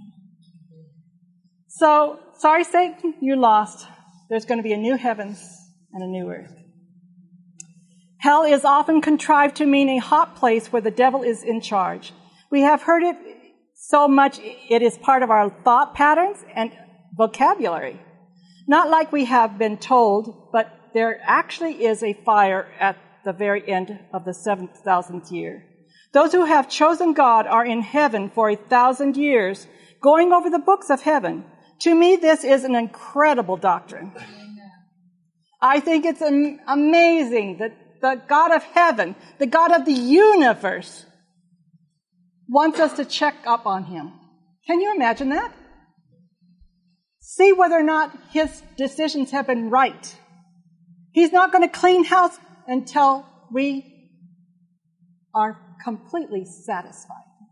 So, sorry, Satan, you lost. There's going to be a new heavens and a new earth. Hell is often contrived to mean a hot place where the devil is in charge. We have heard it so much it is part of our thought patterns and vocabulary. Not like we have been told, but there actually is a fire at the very end of the seven thousandth year. Those who have chosen God are in heaven for a thousand years, going over the books of heaven. To me, this is an incredible doctrine. I think it's amazing that the God of heaven, the God of the universe, wants us to check up on him. Can you imagine that? See whether or not his decisions have been right. He's not going to clean house until we are completely satisfied.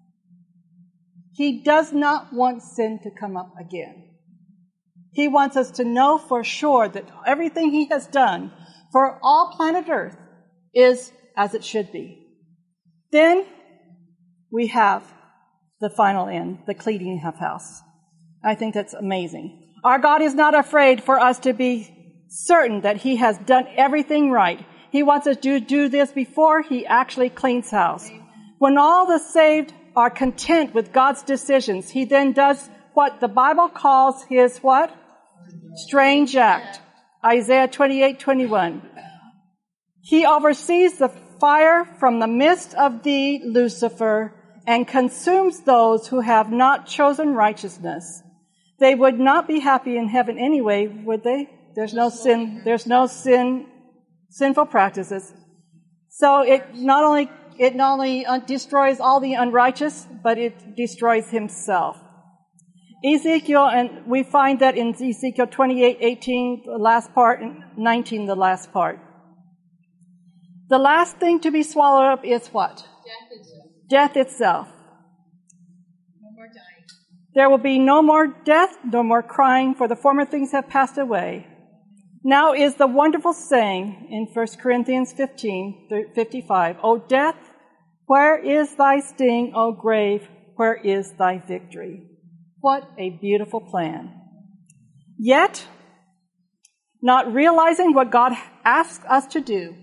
He does not want sin to come up again. He wants us to know for sure that everything he has done for all planet Earth is as it should be. Then we have the final end, the cleaning of house. I think that's amazing. Our God is not afraid for us to be certain that he has done everything right. He wants us to do this before he actually cleans house. When all the saved are content with God's decisions, he then does what the Bible calls his what? Strange act. Isaiah twenty-eight twenty-one. He oversees the fire from the midst of thee, Lucifer, and consumes those who have not chosen righteousness. They would not be happy in heaven anyway, would they? There's no sin, there's no sin, sinful practices. So it not only, it not only destroys all the unrighteous, but it destroys himself. Ezekiel, and we find that in Ezekiel twenty-eight eighteen, the last part, and nineteen, the last part. The last thing to be swallowed up is what? Death itself. Death itself. No more dying. There will be no more death, no more crying, for the former things have passed away. Now is the wonderful saying in First Corinthians fifteen fifty-five, O death, where is thy sting? O grave, where is thy victory? What a beautiful plan. Yet, not realizing what God asks us to do,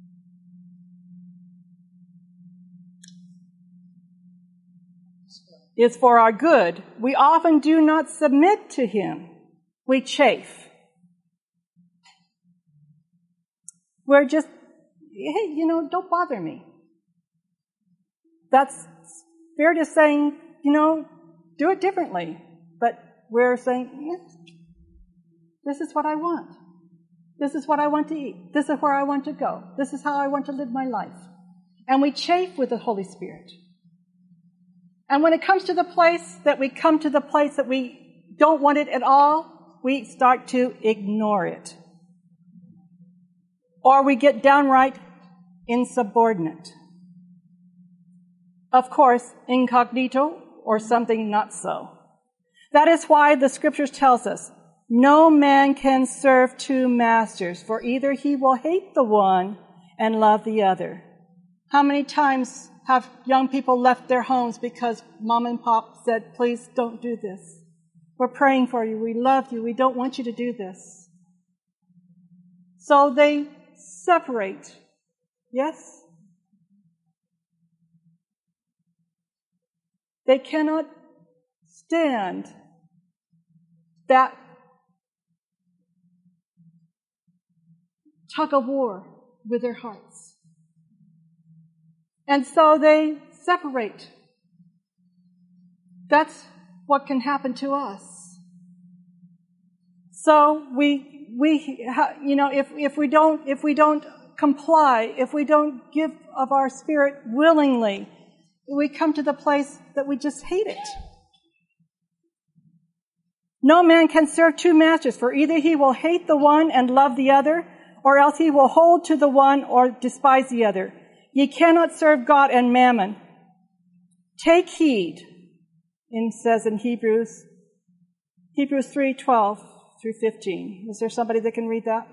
is for our good, we often do not submit to him. We chafe. We're just, hey, you know, don't bother me. That's Spirit is saying, you know, do it differently. But we're saying, yes, this is what I want. This is what I want to eat. This is where I want to go. This is how I want to live my life. And we chafe with the Holy Spirit. And when it comes to the place that we come to the place that we don't want it at all, we start to ignore it. Or we get downright insubordinate. Of course, incognito or something not so. That is why the scriptures tells us, no man can serve two masters, for either he will hate the one and love the other. How many times have young people left their homes because mom and pop said, please don't do this. We're praying for you. We love you. We don't want you to do this. So they separate. Yes? They cannot stand that tug of war with their hearts. And so they separate. That's what can happen to us. So we, we, you know, if, if we don't, if we don't comply, if we don't give of our spirit willingly, we come to the place that we just hate it. No man can serve two masters, for either he will hate the one and love the other, or else he will hold to the one or despise the other. Ye cannot serve God and mammon. Take heed, it says in Hebrews, Hebrews three, twelve through fifteen. Is there somebody that can read that?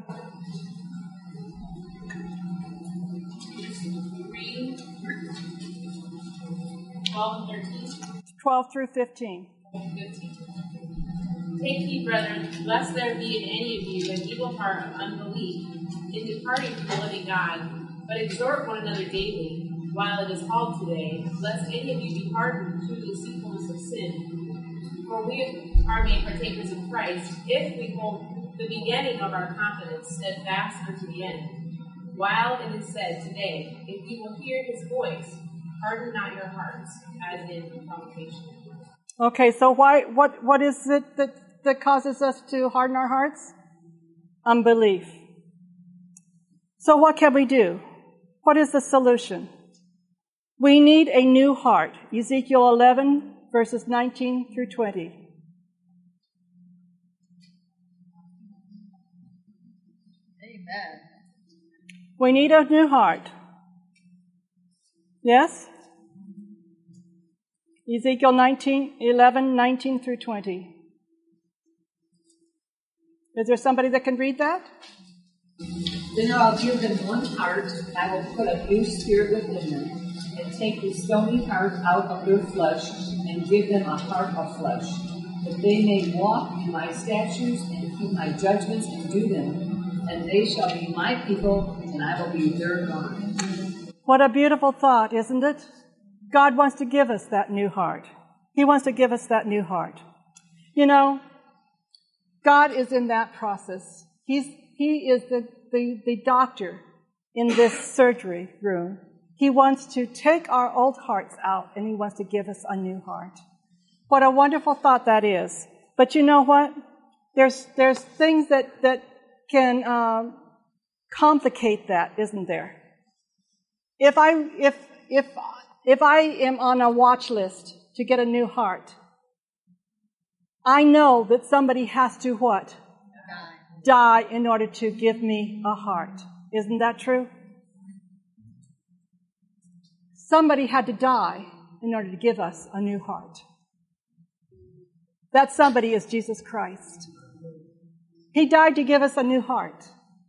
twelve and thirteen. twelve through fifteen. fifteen. Take heed, brethren, lest there be in any of you an evil heart of unbelief in departing from the living God, but exhort one another daily, while it is called today, lest any of you be hardened through the deceitfulness of sin. For we are made partakers of Christ, if we hold the beginning of our confidence steadfast unto the end. While it is said today, if you will hear his voice, harden not your hearts, as in provocation. Okay, so why? What? What is it that, that causes us to harden our hearts? Unbelief. So what can we do? What is the solution? We need a new heart. Ezekiel eleven, verses nineteen through twenty. Amen. We need a new heart. Yes? Ezekiel nineteen, eleven, nineteen through twenty. Is there somebody that can read that? Then I'll give them one heart, and I will put a new spirit within them, and take the stony heart out of their flesh, and give them a heart of flesh, that they may walk in my statutes and keep my judgments and do them, and they shall be my people, and I will be their God. What a beautiful thought, isn't it? God wants to give us that new heart. He wants to give us that new heart. You know, God is in that process. He's, he is the, the, the doctor in this surgery room. He wants to take our old hearts out, and he wants to give us a new heart. What a wonderful thought that is. But you know what? There's, there's things that, that can um, complicate that, isn't there? If I, if, if, if I am on a watch list to get a new heart, I know that somebody has to what? Die. Die in order to give me a heart. Isn't that true? Somebody had to die in order to give us a new heart. That somebody is Jesus Christ. He died to give us a new heart.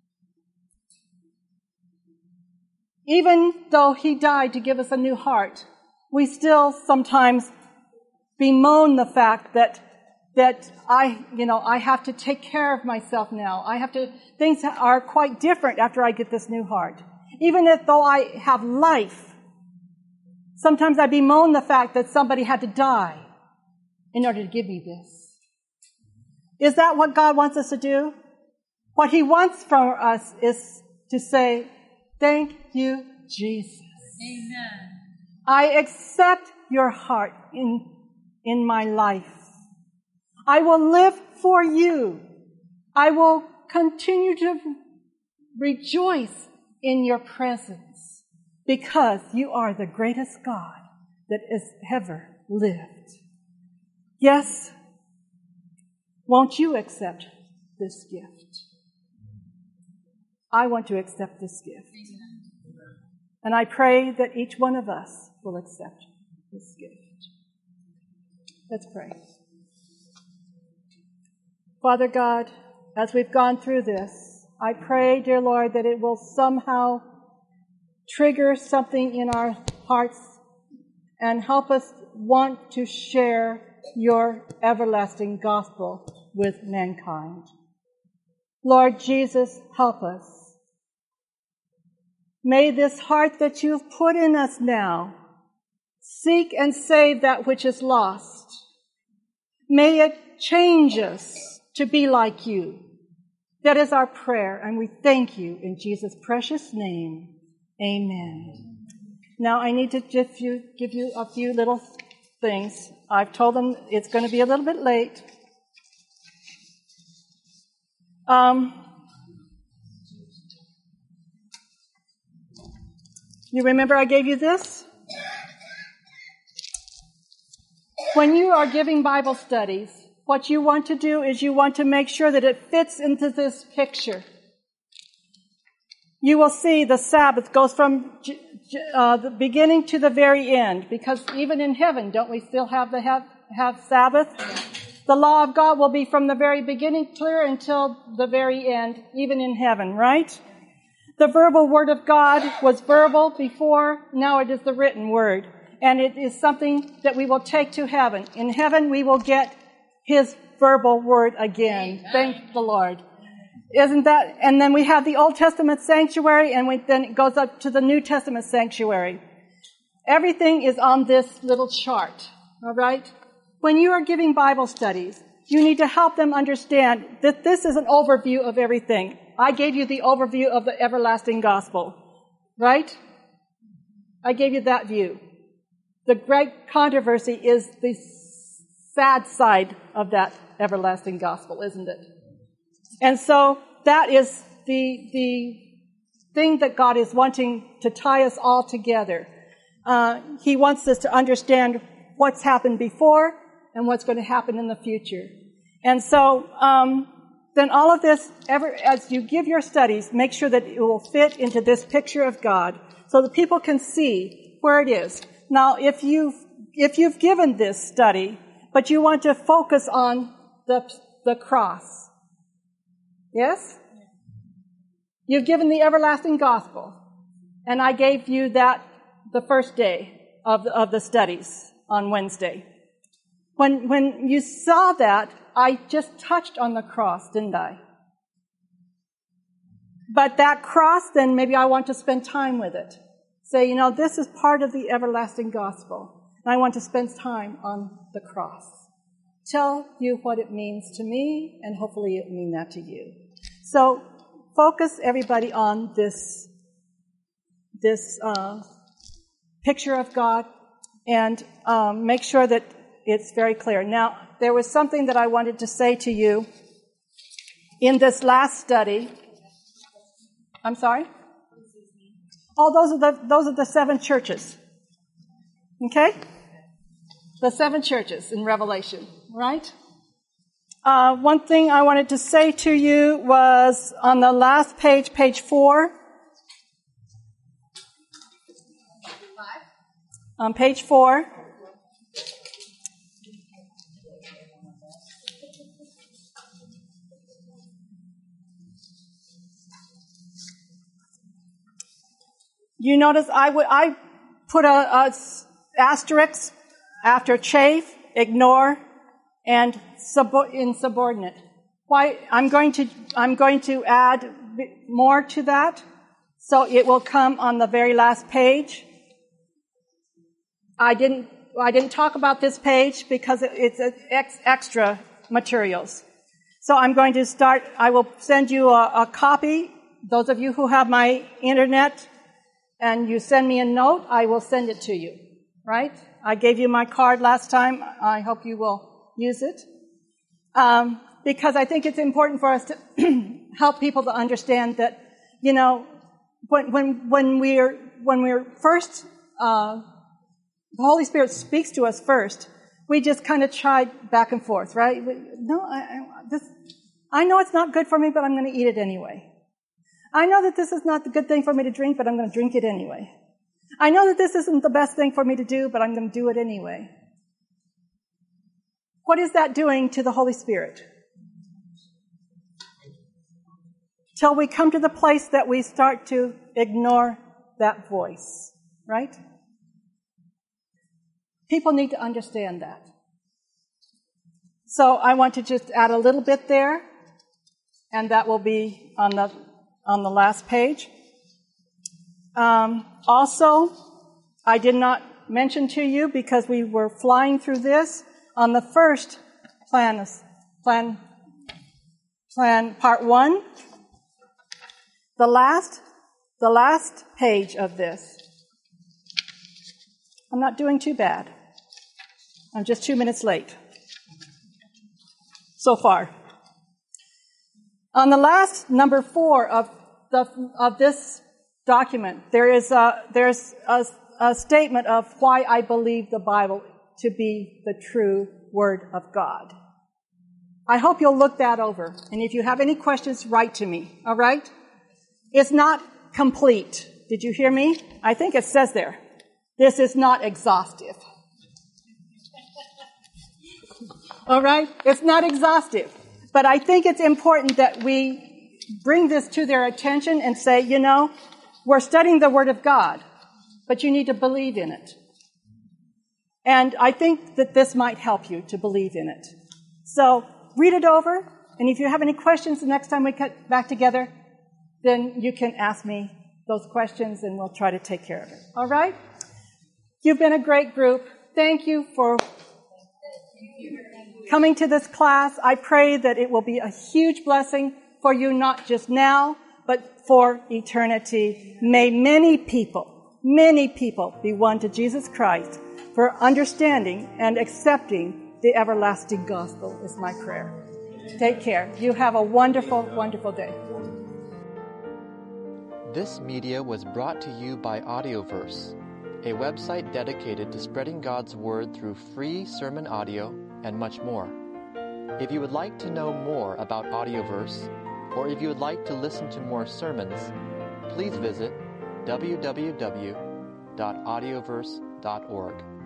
Even though he died to give us a new heart, we still sometimes bemoan the fact that that I, you know, I have to take care of myself now. I have to, things are quite different after I get this new heart. Even if though I have life, sometimes I bemoan the fact that somebody had to die in order to give me this. Is that what God wants us to do? What he wants from us is to say, thank you, Jesus. Amen. I accept your heart in, in my life. I will live for you. I will continue to rejoice in your presence because you are the greatest God that has ever lived. Yes, won't you accept this gift? I want to accept this gift. And I pray that each one of us will accept this gift. Let's pray. Father God, as we've gone through this, I pray, dear Lord, that it will somehow trigger something in our hearts and help us want to share your everlasting gospel with mankind. Lord Jesus, help us. May this heart that you've put in us now seek and save that which is lost. May it change us to be like you. That is our prayer, and we thank you in Jesus' precious name. Amen. Now I need to give you, give you a few little things. I've told them it's going to be a little bit late. Um, you remember I gave you this? When you are giving Bible studies, what you want to do is you want to make sure that it fits into this picture. You will see the Sabbath goes from uh, the beginning to the very end, because even in heaven, don't we still have the have, have Sabbath? The law of God will be from the very beginning clear until the very end, even in heaven, right? The verbal word of God was verbal before, now it is the written word. And it is something that we will take to heaven. In heaven, we will get his verbal word again. Amen. Thank the Lord. Isn't that? And then we have the Old Testament sanctuary, and we, then it goes up to the New Testament sanctuary. Everything is on this little chart. All right? When you are giving Bible studies, you need to help them understand that this is an overview of everything. I gave you the overview of the everlasting gospel. Right? I gave you that view. The great controversy is the sad side of that everlasting gospel, isn't it? And so that is the the thing that God is wanting to tie us all together. Uh, he wants us to understand what's happened before and what's going to happen in the future. And so um, then all of this, ever as you give your studies, make sure that it will fit into this picture of God so that people can see where it is. Now, if you've, if you've given this study, but you want to focus on the, the cross, yes? You've given the everlasting gospel, and I gave you that the first day of the, of the studies on Wednesday. When, when you saw that, I just touched on the cross, didn't I? But that cross, then maybe I want to spend time with it. Say, you know, this is part of the everlasting gospel, and I want to spend time on the cross. Tell you what it means to me, and hopefully it will mean that to you. So focus everybody on this, this uh, picture of God, and um, make sure that it's very clear. Now, there was something that I wanted to say to you in this last study. I'm sorry? Oh, those are the those are the seven churches. Okay? The seven churches in Revelation, right? Uh, one thing I wanted to say to you was on the last page, page four. On page four. You notice I would I put a, a asterisk after chafe, ignore, and sub, insubordinate. Why? I'm going to I'm going to add more to that, so it will come on the very last page. I didn't I didn't talk about this page because it's ex, extra materials. So I'm going to start. I will send you a, a copy. Those of you who have my internet, and you send me a note, I will send it to you, right? I gave you my card last time. I hope you will use it. Um, because I think it's important for us to help people to understand that, you know, when, when, when we're, when we're first, uh, the Holy Spirit speaks to us first, we just kind of chide back and forth, right? We, no, I, I, this, I know it's not good for me, but I'm going to eat it anyway. I know that this is not the good thing for me to drink, but I'm going to drink it anyway. I know that this isn't the best thing for me to do, but I'm going to do it anyway. What is that doing to the Holy Spirit? Till we come to the place that we start to ignore that voice, right? People need to understand that. So I want to just add a little bit there, and that will be on the on the last page. Um, also, I did not mention to you, because we were flying through this, on the first plan, plan, plan part one, the last, the last page of this. I'm not doing too bad. I'm just two minutes late so far. On the last number four of the of this document, there is a, there's a, a statement of why I believe the Bible to be the true Word of God. I hope you'll look that over, and if you have any questions, write to me. All right? It's not complete. Did you hear me? I think it says there. This is not exhaustive. All right? It's not exhaustive. But I think it's important that we bring this to their attention and say, you know, we're studying the Word of God, but you need to believe in it. And I think that this might help you to believe in it. So read it over, and if you have any questions the next time we get back together, then you can ask me those questions, and we'll try to take care of it. All right? You've been a great group. Thank you for coming to this class. I pray that it will be a huge blessing for you, not just now, but for eternity. May many people, many people be won to Jesus Christ for understanding and accepting the everlasting gospel is my prayer. Take care. You have a wonderful, wonderful day. This media was brought to you by Audioverse, a website dedicated to spreading God's Word through free sermon audio and much more. If you would like to know more about Audioverse, or if you would like to listen to more sermons, please visit w w w dot audioverse dot org.